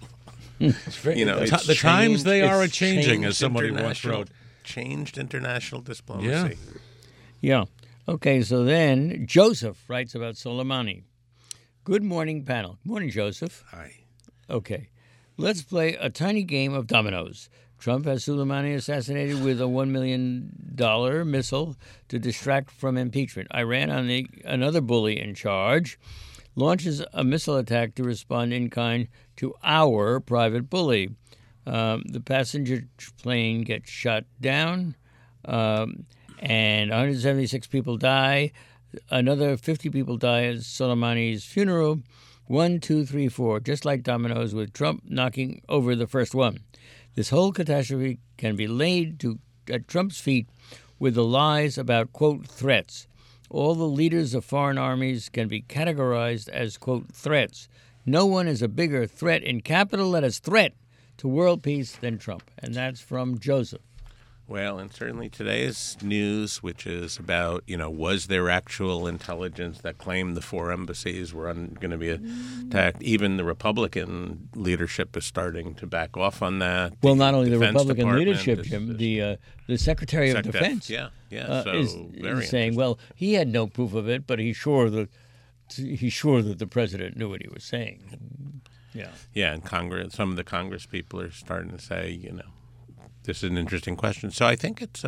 The times they are a-changing, as somebody once wrote. Changed international diplomacy. Yeah. Okay, so then Joseph writes about Soleimani. Good morning, panel. Morning, Joseph. Hi. Okay. Let's play a tiny game of dominoes. Trump has Soleimani assassinated with a $1 million missile to distract from impeachment. Iran, another bully in charge, launches a missile attack to respond in kind to our private bully. The passenger plane gets shot down, and 176 people die. Another 50 people die at Soleimani's funeral. 1, 2, 3, 4, just like dominoes, with Trump knocking over the first one. This whole catastrophe can be laid at Trump's feet with the lies about, quote, threats. All the leaders of foreign armies can be categorized as, quote, threats. No one is a bigger threat in capital letters threat to world peace than Trump. And that's from Joseph. Well, and certainly today's news, which is about, was there actual intelligence that claimed the 4 embassies were going to be attacked? Even the Republican leadership is starting to back off on that. Well, not only the Defense Republican Department leadership, Jim, the Secretary of Defense so is very saying, well, he had no proof of it, but he's sure that the president knew what he was saying. Yeah. Yeah, and some of the Congress people are starting to say, this is an interesting question. So I think it's,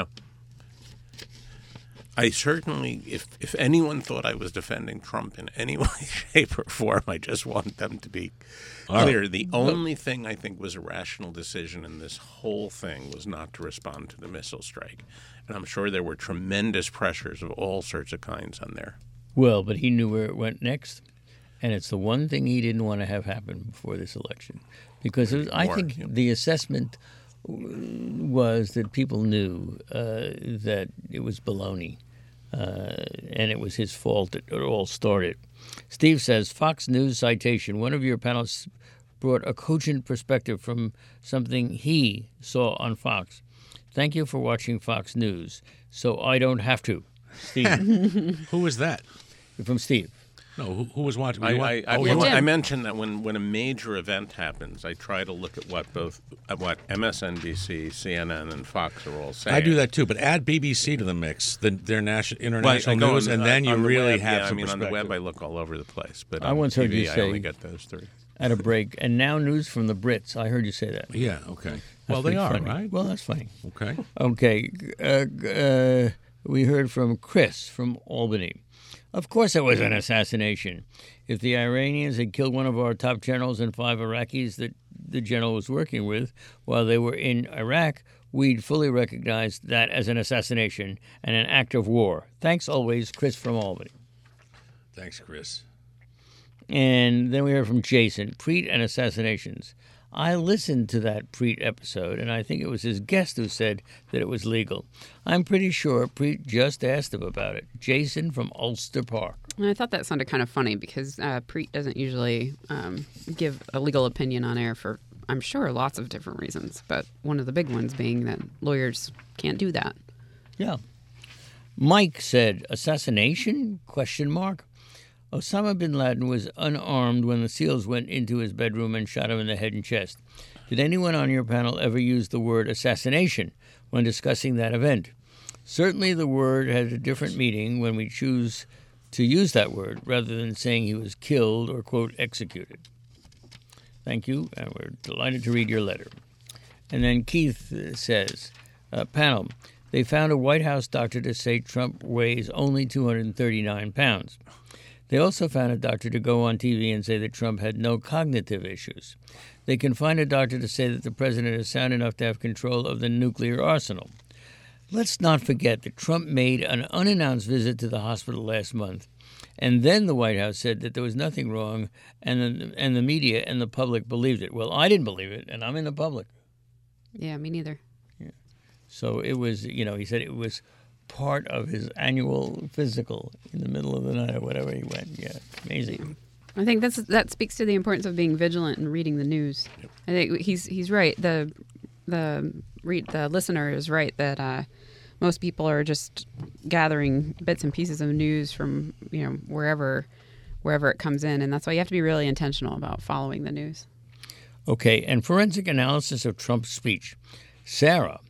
I certainly, if anyone thought I was defending Trump in any way, shape, or form, I just want them to be clear. The only thing I think was a rational decision in this whole thing was not to respond to the missile strike. And I'm sure there were tremendous pressures of all sorts of kinds on there. Well, but he knew where it went next. And it's the one thing he didn't want to have happen before this election. Because I think the assessment was that people knew that it was baloney. and it was his fault that it all started. Steve says, Fox News citation. One of your panelists brought a cogent perspective from something he saw on Fox. Thank you for watching Fox News, so I don't have to. Steve. Who was that? From Steve. No, who was watching? I mentioned that when a major event happens, I try to look at what MSNBC, CNN, and Fox are all saying. I do that too, but add BBC to the mix, their international Well, news, and then you really have some on the perspective. web, I look all over the place, but I on once TV, heard you say- I only get those three. At a break. And now news from the Brits. I heard you say that. Yeah, okay. That's Well, they pretty are, funny. right? Well, that's funny. Okay. Okay. We heard from Chris from Albany. Of course it was an assassination. If the Iranians had killed one of our top generals and 5 Iraqis that the general was working with while they were in Iraq, we'd fully recognize that as an assassination and an act of war. Thanks always, Chris from Albany. Thanks, Chris. And then we heard from Jason, Preet and assassinations. I listened to that Preet episode, and I think it was his guest who said that it was legal. I'm pretty sure Preet just asked him about it. Jason from Ulster Park. And I thought that sounded kind of funny because Preet doesn't usually give a legal opinion on air for, I'm sure, lots of different reasons. But one of the big ones being that lawyers can't do that. Yeah. Mike said, assassination? ? Osama bin Laden was unarmed when the SEALs went into his bedroom and shot him in the head and chest. Did anyone on your panel ever use the word assassination when discussing that event? Certainly the word has a different meaning when we choose to use that word rather than saying he was killed or, quote, executed. Thank you, and we're delighted to read your letter. And then Keith says, panel, they found a White House doctor to say Trump weighs only 239 pounds. They also found a doctor to go on TV and say that Trump had no cognitive issues. They can find a doctor to say that the president is sound enough to have control of the nuclear arsenal. Let's not forget that Trump made an unannounced visit to the hospital last month, and then the White House said that there was nothing wrong, and the media and the public believed it. Well, I didn't believe it, and I'm in the public. Yeah, me neither. Yeah. So it was, he said it was part of his annual physical in the middle of the night or whatever he went. Yeah, amazing. I think that speaks to the importance of being vigilant and reading the news. Yep. I think he's right. The listener is right that most people are just gathering bits and pieces of news from wherever it comes in, and that's why you have to be really intentional about following the news. Okay, and forensic analysis of Trump's speech. Sarah.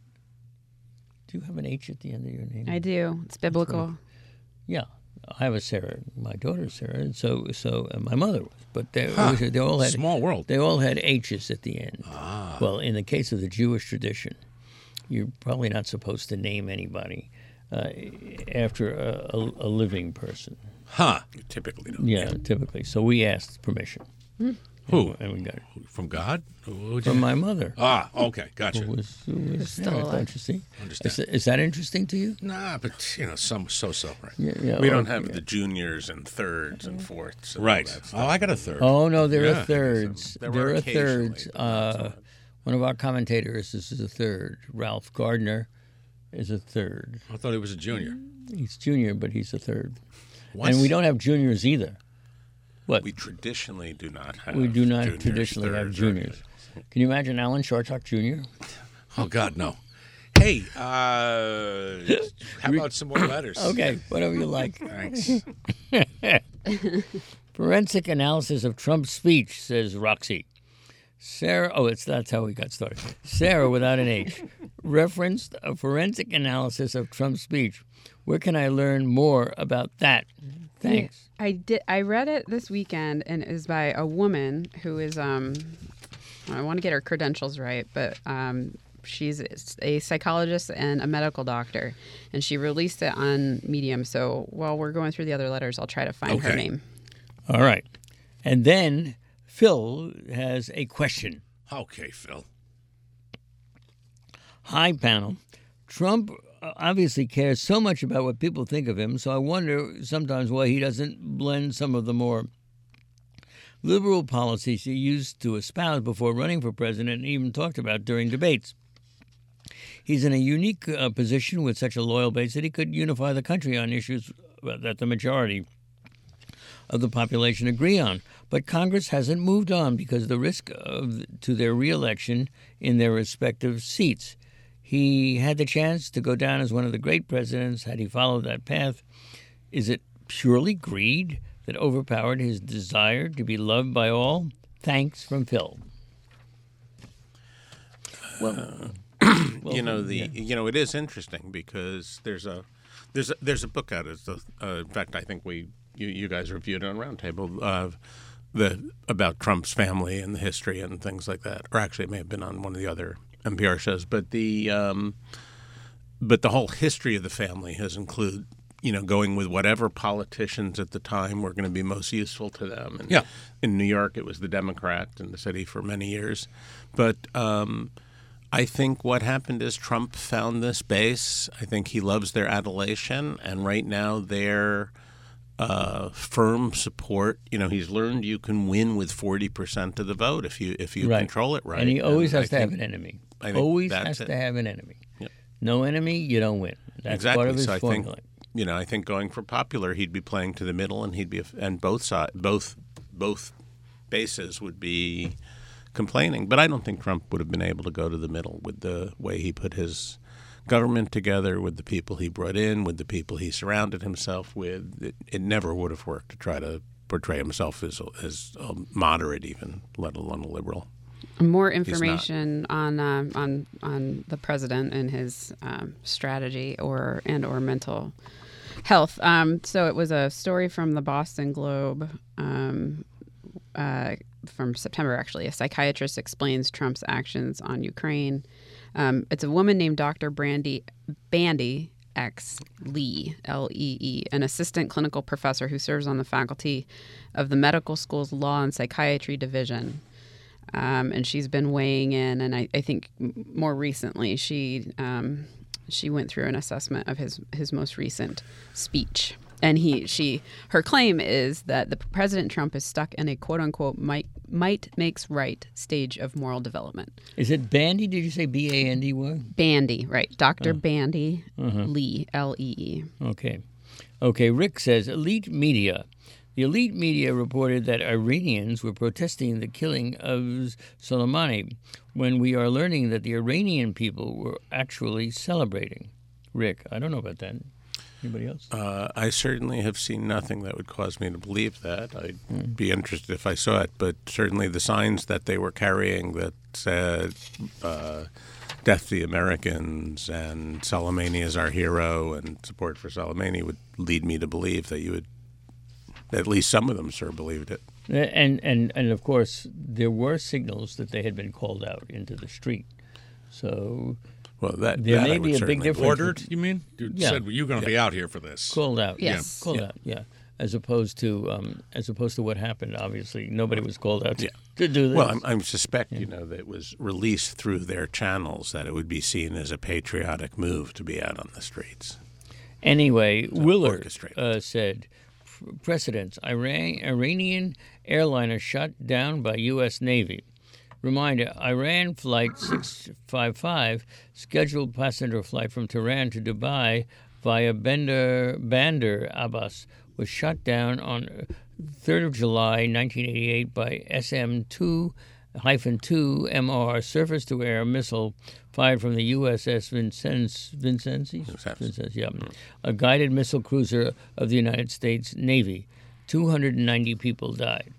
Do you have an H at the end of your name? I do. It's biblical. Yeah, I have a Sarah. My daughter's Sarah, and so my mother was. But they all had small world. They all had H's at the end. Ah. Well, in the case of the Jewish tradition, you're probably not supposed to name anybody after a living person. Huh? You typically don't. Yeah, typically. So we asked permission. Who? And we got it. From God? From my mother. Ah, okay, gotcha. Who was still alive. Don't you see? Understand. Is that interesting to you? Nah, but some so-so, right? Yeah, we don't have the juniors and thirds and fourths. And Right. all that stuff. Oh, I got a third. Oh no, there Yeah. are thirds. There There were are occasionally, thirds. but not so much. One of our commentators is a third. Ralph Gardner is a third. I thought he was a junior. He's junior, but he's a third. What? And we don't have juniors either. What? We traditionally do not have. We do not juniors, traditionally have thirds, or juniors. anything. Can you imagine Alan Shortlock Jr.? Oh, God, no. Hey, how about some more letters? Okay, whatever you like. Thanks. Forensic analysis of Trump's speech, says Roxy. Sarah, that's how we got started. Sarah, without an H, referenced a forensic analysis of Trump's speech. Where can I learn more about that? Thanks. Yeah, I read it this weekend, and it is by a woman who is I want to get her credentials right, but she's a psychologist and a medical doctor, and she released it on Medium. So while we're going through the other letters, I'll try to find her name. All right. And then Phil has a question. Okay, Phil. Hi, panel. Trump obviously cares so much about what people think of him, so I wonder sometimes why he doesn't blend some of the more liberal policies he used to espouse before running for president and even talked about during debates. He's in a unique position with such a loyal base that he could unify the country on issues that the majority of the population agree on. But Congress hasn't moved on because of the risk to their reelection in their respective seats. He had the chance to go down as one of the great presidents had he followed that path. Is it purely greed that overpowered his desire to be loved by all? Thanks from Phil. Well, it is interesting because there's a book out. In fact, I think you guys reviewed it on Roundtable about Trump's family and the history and things like that. Or actually, it may have been on one of the other NPR shows. But the whole history of the family has included going with whatever politicians at the time were going to be most useful to them. And in New York, it was the Democrat in the city for many years. But I think what happened is Trump found this base. I think he loves their adulation, and right now their firm support. He's learned you can win with 40% of the vote if you control it right. And he always has to have an enemy. Always has to have an enemy. Yep. No enemy, you don't win. That's part of his formula. I think going for popular, he'd be playing to the middle, and both bases would be complaining. But I don't think Trump would have been able to go to the middle with the way he put his government together, with the people he brought in, with the people he surrounded himself with. It never would have worked to try to portray himself as a moderate, even, let alone a liberal. More information on the president and his strategy or mental health. So it was a story from the Boston Globe from September, actually. A psychiatrist explains Trump's actions on Ukraine. It's a woman named Dr. Bandy X. Lee, L-E-E, an assistant clinical professor who serves on the faculty of the medical school's law and psychiatry division. And she's been weighing in, and I think more recently she went through an assessment of his most recent speech. And her claim is that the President Trump is stuck in a quote unquote might makes right stage of moral development. Is it Bandy? Did you say B-A-N-D word? Bandy, right. Dr. Bandy Lee, L-E-E. Okay. Rick says elite media. The elite media reported that Iranians were protesting the killing of Soleimani when we are learning that the Iranian people were actually celebrating. Rick, I don't know about that. Anybody else? I certainly have seen nothing that would cause me to believe that. I'd be interested if I saw it, but certainly the signs that they were carrying that said death to the Americans and Soleimani is our hero and support for Soleimani would lead me to believe that you would, at least some of them, sir, believed it. And of course, there were signals that they had been called out into the street. So... Well, there may be a big difference. Ordered, you mean? You said you're going to be out here for this. Called out. Yes. Called out, yeah. As opposed to what happened, obviously. Nobody was called out to do this. Well, I suspect, that it was released through their channels, that it would be seen as a patriotic move to be out on the streets. Anyway, Willard said, precedents, Iranian airliner shot down by U.S. Navy. Reminder, Iran Flight 655, scheduled passenger flight from Tehran to Dubai via Bandar Abbas, was shot down on 3rd of July, 1988 by SM-2-2 MR surface-to-air missile fired from the USS Vincennes, a guided missile cruiser of the United States Navy. 290 people died.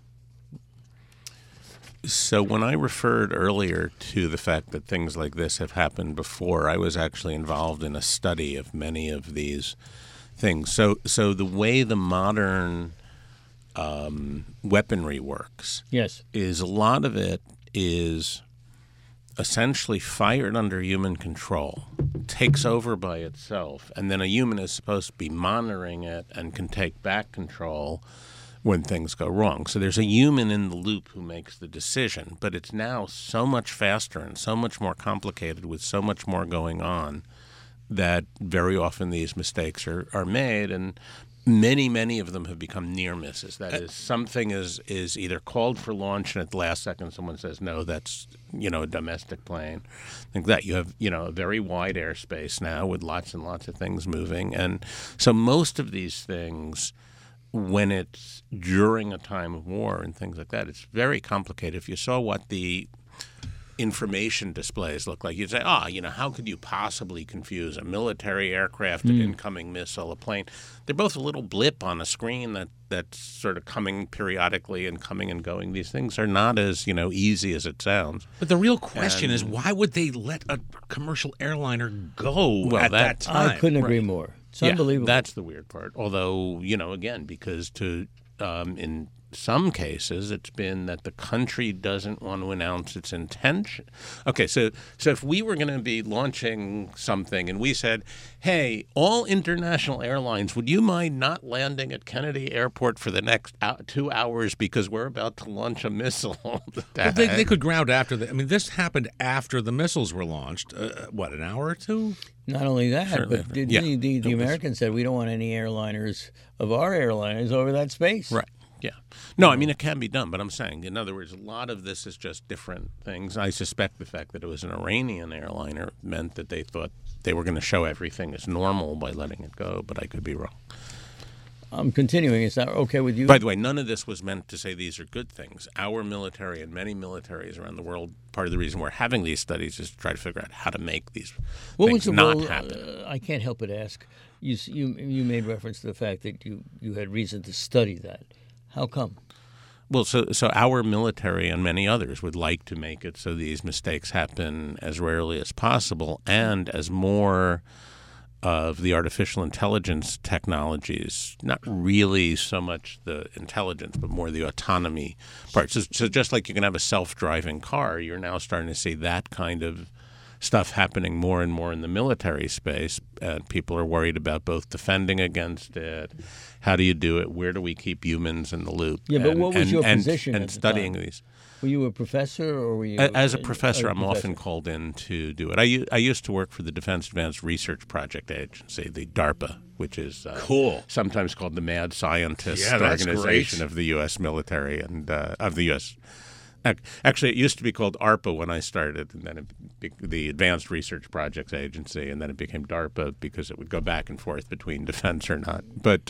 So when I referred earlier to the fact that things like this have happened before, I was actually involved in a study of many of these things. So the way the modern weaponry works is a lot of it is essentially fired under human control, takes over by itself, and then a human is supposed to be monitoring it and can take back control when things go wrong. So there's a human in the loop who makes the decision, but it's now so much faster and so much more complicated with so much more going on that very often these mistakes are made. And many of them have become near misses. That is, something is either called for launch, and at the last second someone says, no, that's, a domestic plane. Like that. You have, a very wide airspace now with lots and lots of things moving. And so most of these things, when it's during a time of war and things like that, it's very complicated. If you saw what the information displays look like, you'd say, how could you possibly confuse a military aircraft, an incoming missile, a plane? They're both a little blip on a screen that's sort of coming periodically and coming and going. These things are not as, easy as it sounds. But the real question is, why would they let a commercial airliner go at that time? I couldn't agree more. It's unbelievable. That's the weird part. Although, again, because in some cases, it's been that the country doesn't want to announce its intention. Okay, so if we were going to be launching something and we said, hey, all international airlines, would you mind not landing at Kennedy Airport for the next 2 hours because we're about to launch a missile? But they could ground after this happened after the missiles were launched. An hour or two? Not only that, Certainly. but the Americans said, we don't want any airliners of our airliners over that space. Right. Yeah. No, it can be done, but I'm saying, in other words, a lot of this is just different things. I suspect the fact that it was an Iranian airliner meant that they thought they were going to show everything as normal by letting it go, but I could be wrong. I'm continuing. Is that okay with you? By the way, none of this was meant to say these are good things. Our military and many militaries around the world, part of the reason we're having these studies is to try to figure out how to make these things not happen. I can't help but ask. You made reference to the fact that you had reason to study that. How come? Well, so our military and many others would like to make it so these mistakes happen as rarely as possible, and as more of the artificial intelligence technologies, not really so much the intelligence, but more the autonomy part. So just like you can have a self-driving car, you're now starting to see that kind of stuff happening more and more in the military space, and people are worried about both defending against it. How do you do it? Where do we keep humans in the loop? Yeah, but what was your position and at the studying time? these? Were you a professor, or were you as a professor? I'm often called in to do it. I used to work for the Defense Advanced Research Project Agency, the DARPA, which is cool. Sometimes called the Mad Scientist that's Organization great. of the U.S. military and of the U.S. Actually, it used to be called ARPA when I started, and then the Advanced Research Projects Agency, and then it became DARPA because it would go back and forth between defense or not. But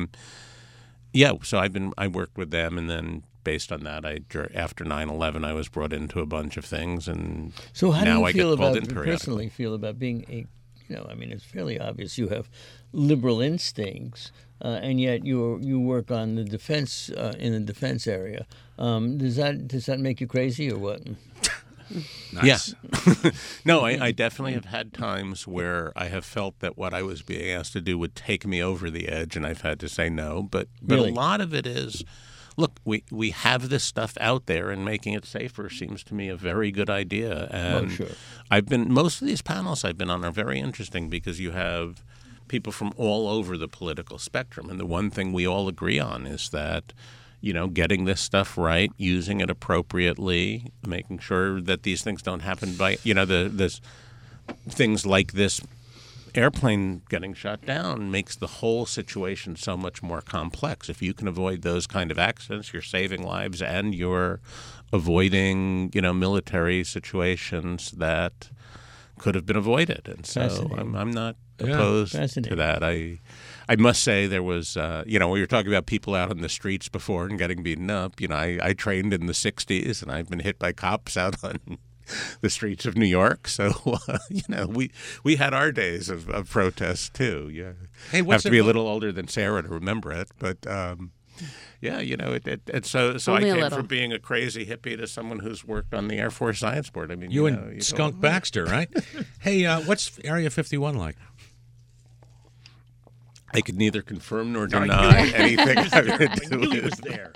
so I worked with them, and then based on that, after 9/11, I was brought into a bunch of things, and so how now do you I feel get called about in periodically. personally feel about being a it's fairly obvious you have liberal instincts, and yet you work on the defense in the defense area. Does that make you crazy or what? Nice. Yeah. No, I definitely have had times where I have felt that what I was being asked to do would take me over the edge, and I've had to say no. But Really? a lot of it is, look, we have this stuff out there, and making it safer seems to me a very good idea. And sure. most of these panels I've been on are very interesting because you have people from all over the political spectrum, and the one thing we all agree on is that, getting this stuff right, using it appropriately, making sure that these things don't happen by, this things like this airplane getting shot down makes the whole situation so much more complex. If you can avoid those kind of accidents, you're saving lives and you're avoiding, military situations that could have been avoided. And so I'm not opposed to that. I must say there was, we were talking about people out on the streets before and getting beaten up. I trained in the 60s, and I've been hit by cops out on the streets of New York. So, we had our days of protest, too. Yeah. Hey, have to be a little older than Sarah to remember it. But, so I came from being a crazy hippie to someone who's worked on the Air Force Science Board. I mean, you and Skunk Baxter, right? Hey, what's Area 51 like? I could neither confirm nor deny anything having to do with was there.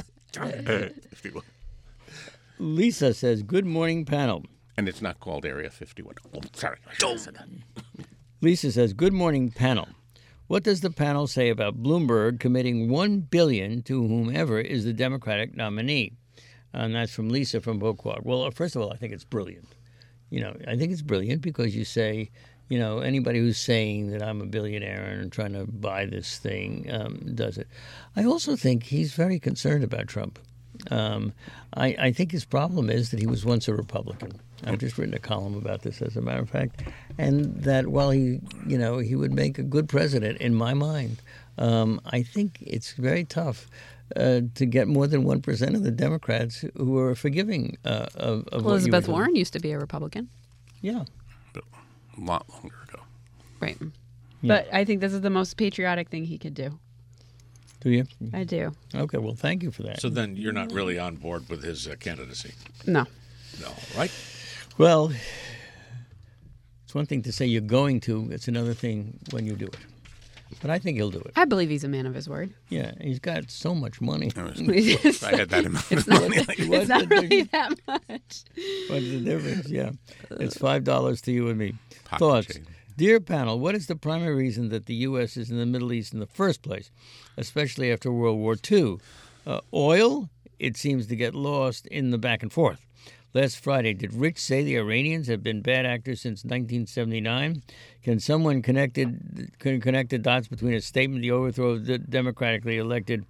Lisa says, "Good morning, panel." And it's not called Area 51. Oh, sorry. Lisa says, "Good morning, panel. What does the panel say about Bloomberg committing $1 billion to whomever is the Democratic nominee?" And that's from Lisa from Beauquard. Well, first of all, I think it's brilliant. I think it's brilliant because you say Anybody who's saying that I'm a billionaire and trying to buy this thing does it. I also think he's very concerned about Trump. I think his problem is that he was once a Republican. I've just written a column about this, as a matter of fact, and that while he would make a good president in my mind, I think it's very tough to get more than 1% of the Democrats who are forgiving of Elizabeth Warren used to be a Republican. Yeah. A lot longer ago. Right. Yeah. But I think this is the most patriotic thing he could do. Do you? I do. Okay, well, thank you for that. So then you're not really on board with his candidacy? No. No, right? Well, it's one thing to say you're going to. It's another thing when you do it. But I think he'll do it. I believe he's a man of his word. Yeah, he's got so much money. I had that amount of money. It's not really that much. What's the difference? Yeah. It's $5 to you and me. Pocket Thoughts? change. Dear panel, what is the primary reason that the U.S. is in the Middle East in the first place, especially after World War II? Oil? It seems to get lost in the back and forth. Last Friday, did Rich say the Iranians have been bad actors since 1979? Can someone connect the dots between a statement, the overthrow of the democratically elected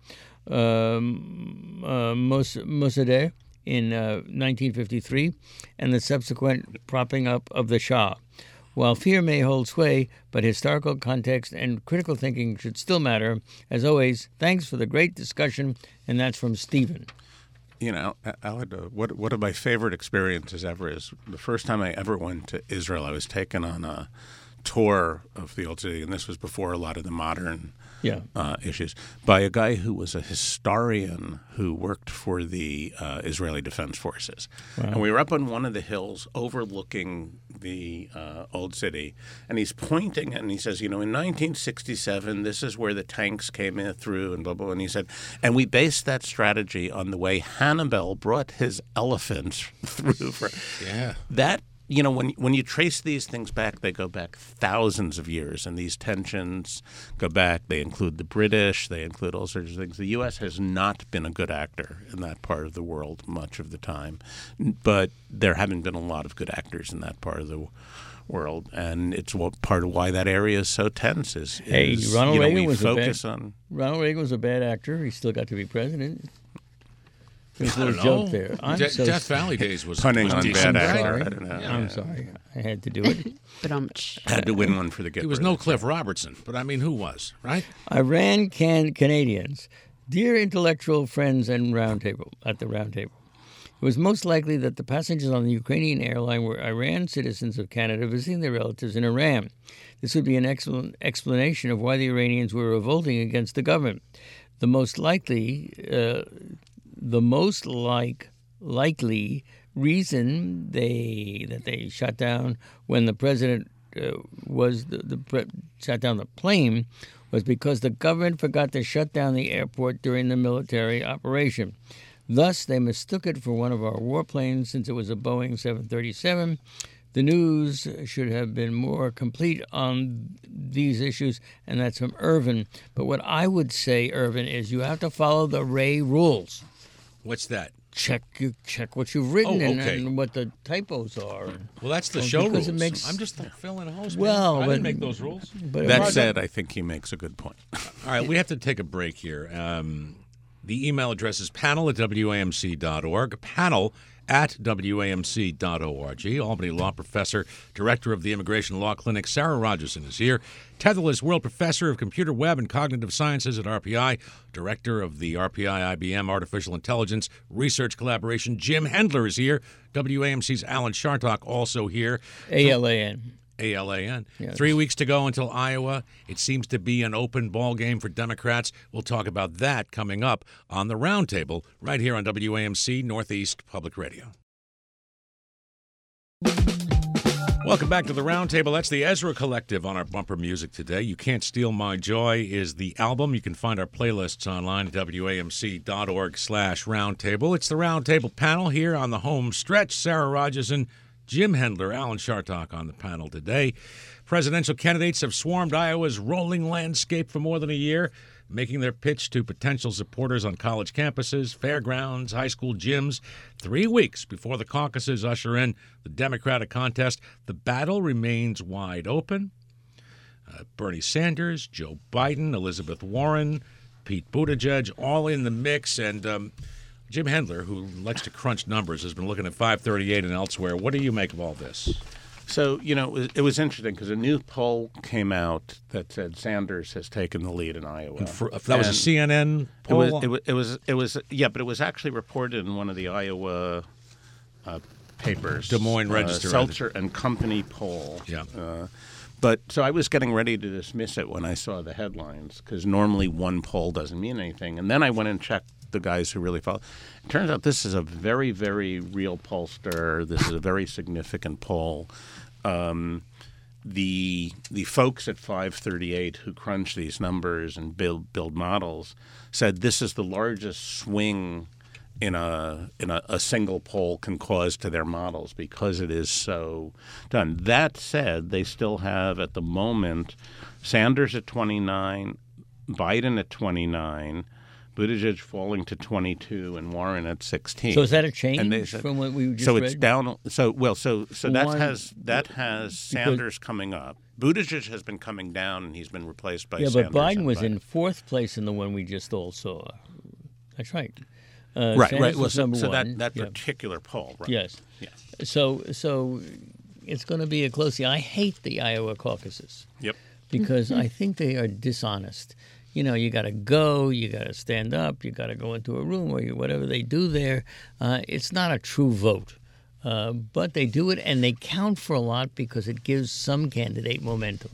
Mossadegh in 1953, and the subsequent propping up of the Shah? While fear may hold sway, but historical context and critical thinking should still matter. As always, thanks for the great discussion, and that's from Stephen. Aled, one of my favorite experiences ever is the first time I ever went to Israel. I was taken on a tour of the old city, and this was before a lot of the modern issues, by a guy who was a historian who worked for the Israeli Defense Forces. Wow. And we were up on one of the hills overlooking the old city, and he's pointing and he says, in 1967, this is where the tanks came in through and blah, blah, and he said, and we based that strategy on the way Hannibal brought his elephants through. That, when you trace these things back, they go back thousands of years, and these tensions go back. They include the British. They include all sorts of things. The U.S. has not been a good actor in that part of the world much of the time, but there haven't been a lot of good actors in that part of the world, and it's part of why that area is so tense. Ronald Reagan Ronald Reagan was a bad actor. He still got to be president. There's a I little don't know. joke there. Death Valley Days was punning on decent, bad right? actor. I don't know. I'm sorry. I had to do it. But had to win one for the get. He was no Cliff Robertson, but I mean, who was, right? Iran Canadians. Dear intellectual friends and at the round table, it was most likely that the passengers on the Ukrainian airline were Iran citizens of Canada visiting their relatives in Iran. This would be an excellent explanation of why the Iranians were revolting against the government. The most likely reason that they shut down when the president shut down the plane was because the government forgot to shut down the airport during the military operation. Thus, they mistook it for one of our warplanes since it was a Boeing 737. The news should have been more complete on these issues, and that's from Irvin. But what I would say, Irvin, is you have to follow the Ray rules. What's that? Check what you've written okay. and what the typos are. Well, that's the show rules. I'm just filling a hose. Well, I didn't make those rules. That said, I think he makes a good point. All right, we have to take a break here. The email address is panel@wamc.org. Panel@wamc.org. Albany Law Professor, Director of the Immigration Law Clinic, Sarah Rogerson is here. Tetherless World Professor of Computer, Web, and Cognitive Sciences at RPI, Director of the RPI-IBM Artificial Intelligence Research Collaboration, Jim Hendler is here. WAMC's Alan Chartock also here. ALAN. ALAN. Yes. 3 weeks to go until Iowa. It seems to be an open ball game for Democrats. We'll talk about that coming up on the Roundtable right here on WAMC Northeast Public Radio. Welcome back to the Roundtable. That's the Ezra Collective on our bumper music today. You Can't Steal My Joy is the album. You can find our playlists online at wamc.org/roundtable. It's the Roundtable panel here on the home stretch. Sarah Rogerson, Jim Hendler, Alan Chartock on the panel today. Presidential candidates have swarmed Iowa's rolling landscape for more than a year. making their pitch to potential supporters on college campuses, fairgrounds, high school gyms. 3 weeks before the caucuses usher in the Democratic contest, the battle remains wide open. Bernie Sanders, Joe Biden, Elizabeth Warren, Pete Buttigieg, all in the mix. And Jim Hendler, who likes to crunch numbers, has been looking at 538 and elsewhere. What do you make of all this? So, it was interesting because a new poll came out that said Sanders has taken the lead in Iowa. That was a CNN poll? It was, but it was actually reported in one of the Iowa papers. Des Moines Register. Seltzer and Company poll. Yeah. But so I was getting ready to dismiss it when I saw the headlines because normally one poll doesn't mean anything. And then I went and checked the guys who really follow. It turns out this is a very, very real pollster. This is a very significant poll. The folks at 538 who crunch these numbers and build models said this is the largest swing in a single poll can cause to their models because it is so done. That said, they still have at the moment Sanders at 29, Biden at 29, Buttigieg falling to 22, and Warren at 16. So is that a change from what we just read? So it's down. So that has Sanders coming up. Buttigieg has been coming down, and he's been replaced by Sanders. Yeah, but Biden was in fourth place in the one we just all saw. That's right. Right. Well, so one. that particular poll. Right. Yes. Yeah. So it's going to be a close. I hate the Iowa caucuses. Yep. Because I think they are dishonest. You got to go, you got to stand up, you got to go into a room or whatever they do there. It's not a true vote. But they do it, and they count for a lot because it gives some candidate momentum.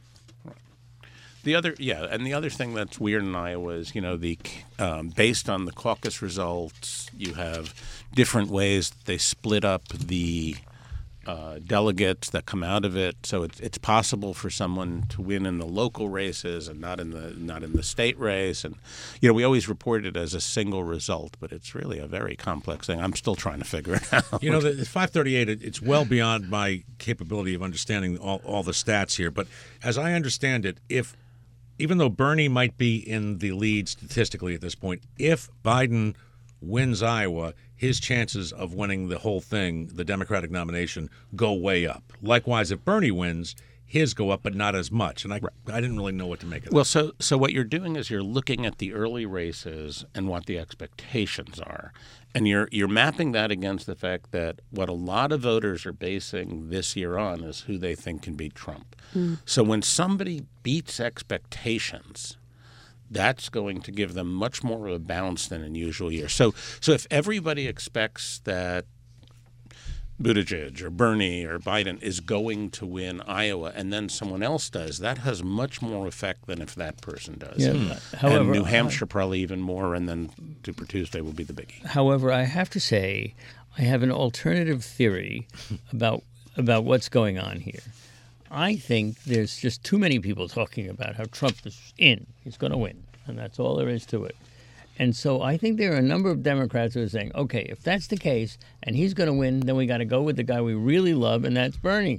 The other thing that's weird in Iowa is, based on the caucus results, you have different ways that they split up the delegates that come out of it. So it's possible for someone to win in the local races and not in the state race. And we always report it as a single result, but it's really a very complex thing. I'm still trying to figure it out. The 538, it's well beyond my capability of understanding all the stats here. But as I understand it, even though Bernie might be in the lead statistically at this point, if Biden wins Iowa, his chances of winning the whole thing, the Democratic nomination, go way up. Likewise, if Bernie wins, his go up, but not as much. And I didn't really know what to make of that. Well, so what you're doing is you're looking at the early races and what the expectations are. And you're mapping that against the fact that what a lot of voters are basing this year on is who they think can beat Trump. So when somebody beats expectations, that's going to give them much more of a bounce than in usual years. So if everybody expects that Buttigieg or Bernie or Biden is going to win Iowa and then someone else does, that has much more effect than if that person does. Yeah. However, and New Hampshire probably even more, and then Super Tuesday will be the biggie. However, I have to say I have an alternative theory about what's going on here. I think there's just too many people talking about how Trump is in. He's going to win, and that's all there is to it. And so I think there are a number of Democrats who are saying, okay, if that's the case and he's going to win, then we got to go with the guy we really love, and that's Bernie.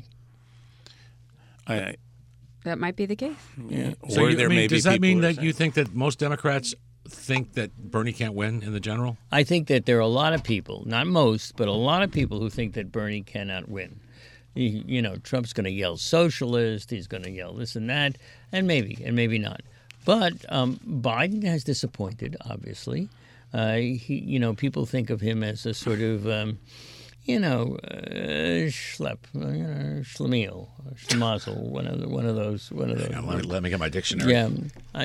That might be the case. Yeah. So does that mean that you think that most Democrats think that Bernie can't win in the general? I think that there are a lot of people, not most, but a lot of people who think that Bernie cannot win. Trump's going to yell socialist, he's going to yell this and that, and maybe not. But Biden has disappointed, obviously. People think of him as a sort of, schlemiel, schlemazel, one of those. Let me get my dictionary. Yeah,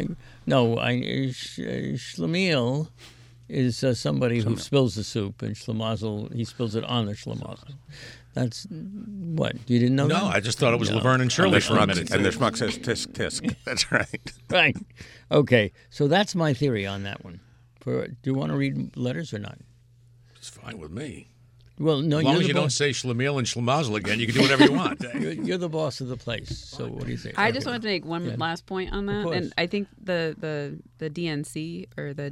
schlemiel is somebody who spills the soup, and schlemazel, he spills it on the schlemazel. That's what? You didn't know that? No, I just thought it was Laverne and Shirley for a minute. And the schmuck says tisk tisk. That's right. Right. Okay. So that's my theory on that one. Do you want to read letters or not? It's fine with me. Well, no, As long you're as the you don't boss. say Schlemiel and Schlemazel again, you can do whatever you want. You're the boss of the place. So what do you think? I just wanted to make one last point on that, course. and I think the DNC or the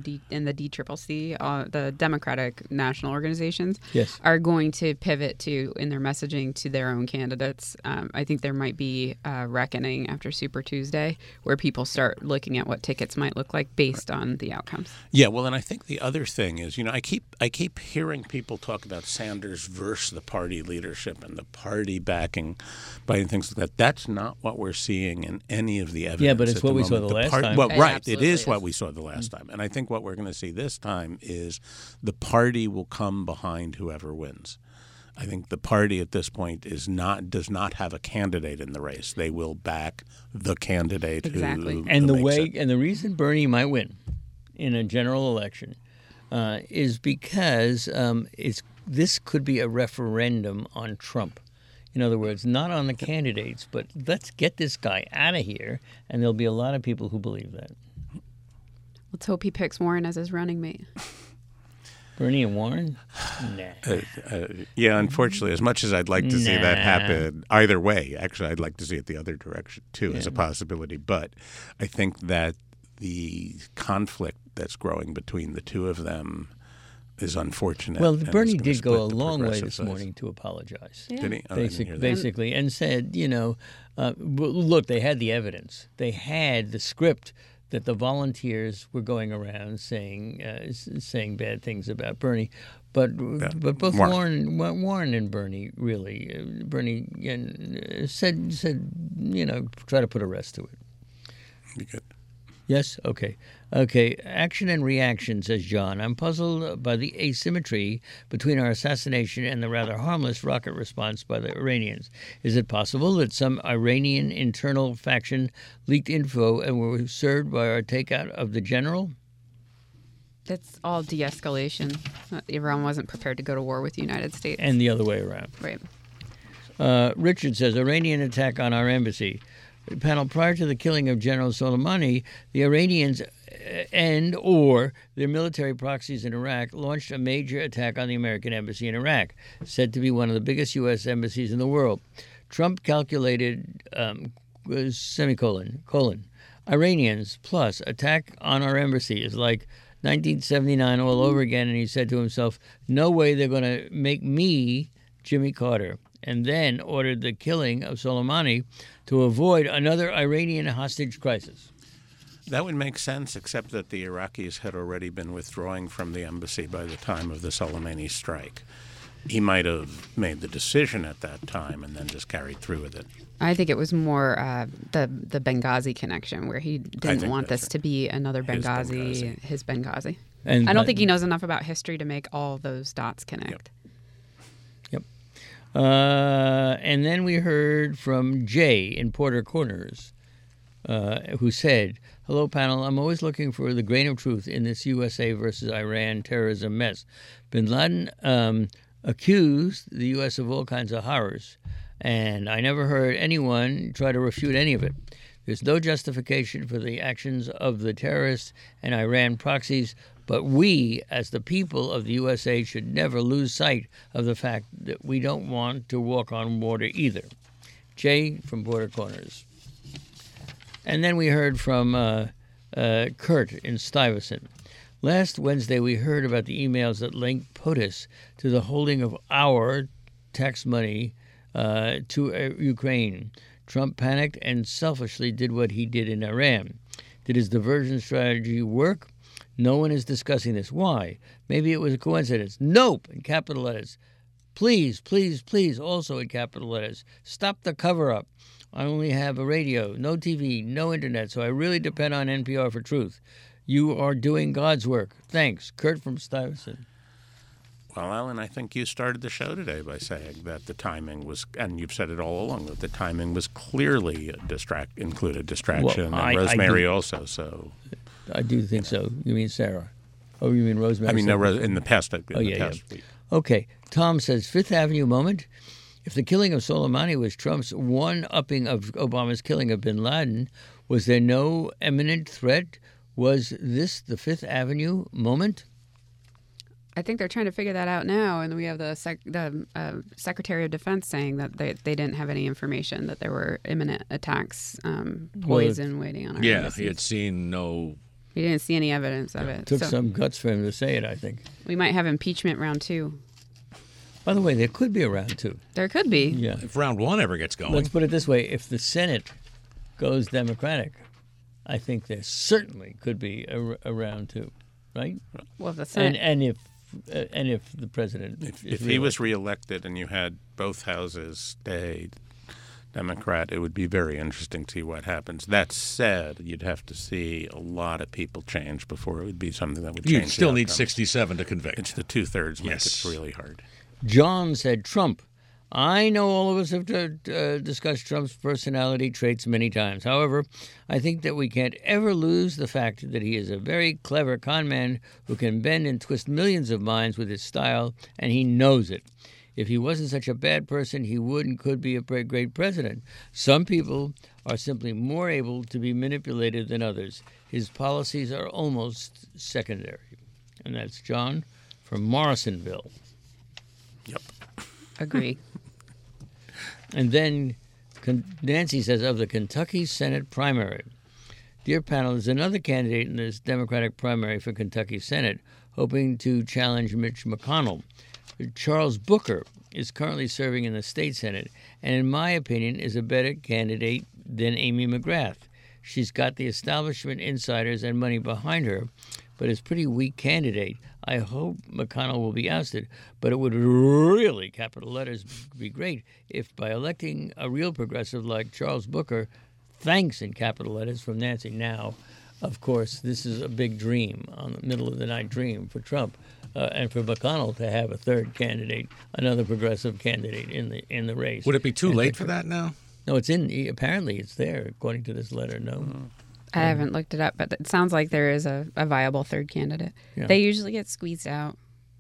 DCCC, the Democratic national organizations, Yes. are going to pivot to in their messaging to their own candidates. I think there might be a reckoning after Super Tuesday where people start looking at what tickets might look like based on the outcomes. Yeah, well, and I think the other thing is, I keep hearing people talk about Sanders versus the party leadership and the party backing by things like that. That's not what we're seeing in any of the evidence. Yeah, but it's at what the we saw moment. the last time. Well, It right, it absolutely is is. what we saw the last time, and I think what we're going to see this time is the party will come behind whoever wins. I think the party at this point does not have a candidate in the race. They will back the candidate Exactly. And who makes it. and the reason Bernie might win in a general election is because this could be a referendum on Trump. In other words, not on the candidates, but let's get this guy out of here, and there'll be a lot of people who believe that. Let's hope he picks Warren as his running mate. Bernie and Warren? Nah. Yeah, unfortunately, as much as I'd like to see that happen either way, actually, I'd like to see it the other direction, too, as a possibility. But I think that the conflict that's growing between the two of them is unfortunate. Well, and it's Bernie gonna did go split a the long way progressive this sides. morning to apologize. Yeah. Did he? Oh, I didn't hear that. Basically, and said, look, they had the evidence. They had the script that the volunteers were going around saying bad things about Bernie. But both Warren and Bernie really, Bernie said, try to put a rest to it. Be good. Yes? Okay. Action and reaction, says John. I'm puzzled by the asymmetry between our assassination and the rather harmless rocket response by the Iranians. Is it possible that some Iranian internal faction leaked info and were served by our takeout of the general? It's all de-escalation. Iran wasn't prepared to go to war with the United States. And the other way around. Right. Richard says, Iranian attack on our embassy. Panel, prior to the killing of General Soleimani, the Iranians or their military proxies in Iraq launched a major attack on the American embassy in Iraq, said to be one of the biggest U.S. embassies in the world. Trump calculated, Iranians plus attack on our embassy is like 1979 all over again, and he said to himself, no way they're going to make me Jimmy Carter, and then ordered the killing of Soleimani to avoid another Iranian hostage crisis. That would make sense, except that the Iraqis had already been withdrawing from the embassy by the time of the Soleimani strike. He might have made the decision at that time and then just carried through with it. I think it was more the Benghazi connection, where he didn't want this to be another Benghazi, his Benghazi. And I don't think he knows enough about history to make all those dots connect. Yep. And then we heard from Jay in Porter Corners, who said, hello, panel. I'm always looking for the grain of truth in this USA versus Iran terrorism mess. Bin Laden accused the U.S. of all kinds of horrors, and I never heard anyone try to refute any of it. There's no justification for the actions of the terrorists and Iran proxies, but we, as the people of the USA, should never lose sight of the fact that we don't want to walk on water either. Jay from Border Corners. And then we heard from Kurt in Stuyvesant. Last Wednesday, we heard about the emails that linked POTUS to the holding of our tax money to Ukraine. Trump panicked and selfishly did what he did in Iran. Did his diversion strategy work? No one is discussing this. Why? Maybe it was a coincidence. Nope, in capital letters. Please, please, please, also in capital letters. Stop the cover-up. I only have a radio, no TV, no internet, so I really depend on NPR for truth. You are doing God's work. Thanks. Kurt from Stuyvesant. Well, Alan, I think you started the show today by saying that the timing was, and you've said it all along, that the timing was clearly included distraction, Well, and Rosemary also. So I do think so. You mean Sarah? Oh, you mean Rosemary? I mean, no, in the past. Week. Okay. Tom says, Fifth Avenue moment. If the killing of Soleimani was Trump's one-upping of Obama's killing of bin Laden, was there no imminent threat? Was this the Fifth Avenue moment? I think they're trying to figure that out now, and we have the Secretary of Defense saying that they didn't have any information that there were imminent attacks, poison waiting on our Yeah, embassies. he had seen no. He didn't see any evidence of it. Took So some guts for him to say it, I think. we might have impeachment round 2. By the way, there could be a round 2. There could be. Yeah. If round 1 ever gets going. Let's put it this way. If the Senate goes Democratic, I think there certainly could be a round 2, right? Well, the Senate. And if the president If he was reelected and you had both houses stay Democrat, it would be very interesting to see what happens. That said, you'd have to see a lot of people change before it would be something that would change. You'd still the need outcome. 67 to convict. It's the 2/3 Yes. makes it really hard. John said, Trump. I know all of us have discussed Trump's personality traits many times. However, I think that we can't ever lose the fact that he is a very clever con man who can bend and twist millions of minds with his style, and he knows it. If he wasn't such a bad person, he would and could be a great president. Some people are simply more able to be manipulated than others. His policies are almost secondary. And that's John from Morrisonville. Yep. Agree. And then Nancy says, of the Kentucky Senate primary. Dear panel, there's another candidate in this Democratic primary for Kentucky Senate hoping to challenge Mitch McConnell. Charles Booker is currently serving in the state Senate and, in my opinion, is a better candidate than Amy McGrath. She's got the establishment insiders and money behind her, but is a pretty weak candidate. I hope McConnell will be ousted, but it would really, capital letters, be great if by electing a real progressive like Charles Booker, thanks in capital letters from Nancy. Now, of course, this is a big dream, on the middle of the night dream for Trump, and for McConnell to have a third candidate, another progressive candidate in the race. Would it be too late for that now? No, apparently it's there, according to this letter, no. I haven't looked it up, but it sounds like there is a viable third candidate. Yeah. They usually get squeezed out.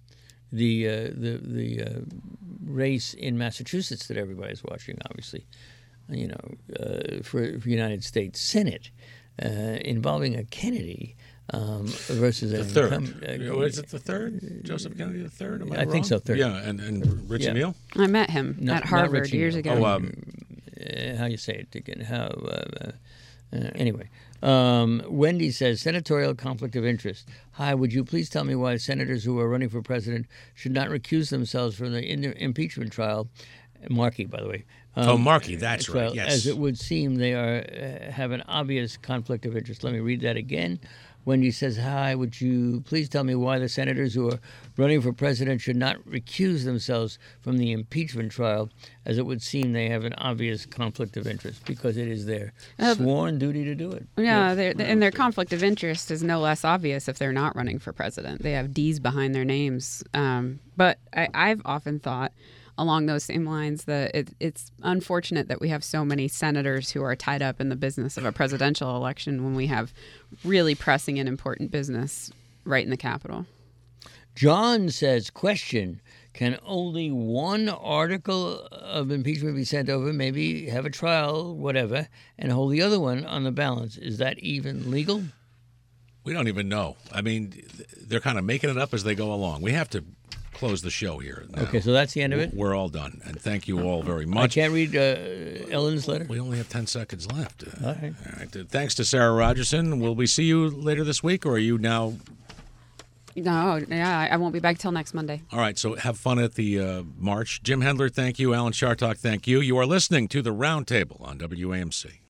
The race in Massachusetts that everybody's watching, obviously, for United States Senate, involving a Kennedy versus The an third. incumbent. Is it the third? Joseph Kennedy the third? Am I think wrong? so, third. Yeah, and Richie Yeah. Neal? I met him Not at Harvard Richie years Neal. ago. How you say it again? Anyway, Wendy says, senatorial conflict of interest. Hi, would you please tell me why senators who are running for president should not recuse themselves from the impeachment trial? Markey, by the way. Markey, that's right, yes. As it would seem, they have an obvious conflict of interest. Let me read that again. Wendy says, hi, would you please tell me why the senators who are running for president should not recuse themselves from the impeachment trial, as it would seem they have an obvious conflict of interest, because it is their sworn duty to do it. Yeah, and their conflict of interest is no less obvious if they're not running for president. They have D's behind their names. But I've often thought along those same lines that it's unfortunate that we have so many senators who are tied up in the business of a presidential election when we have really pressing and important business right in the Capitol. John says, question, can only one article of impeachment be sent over, maybe have a trial, whatever, and hold the other one on the balance? Is that even legal? We don't even know. I mean, they're kind of making it up as they go along. We have to close the show here now. Okay, so that's the end of it? We're all done. And thank you all very I much. can't read Ellen's letter? We only have 10 seconds left. All right. Thanks to Sarah Rogerson. Will we see you later this week, or are you now? No, yeah, I won't be back till next Monday. All right, so have fun at the march. Jim Hendler, thank you. Alan Chartock, thank you. You are listening to The Roundtable on WAMC.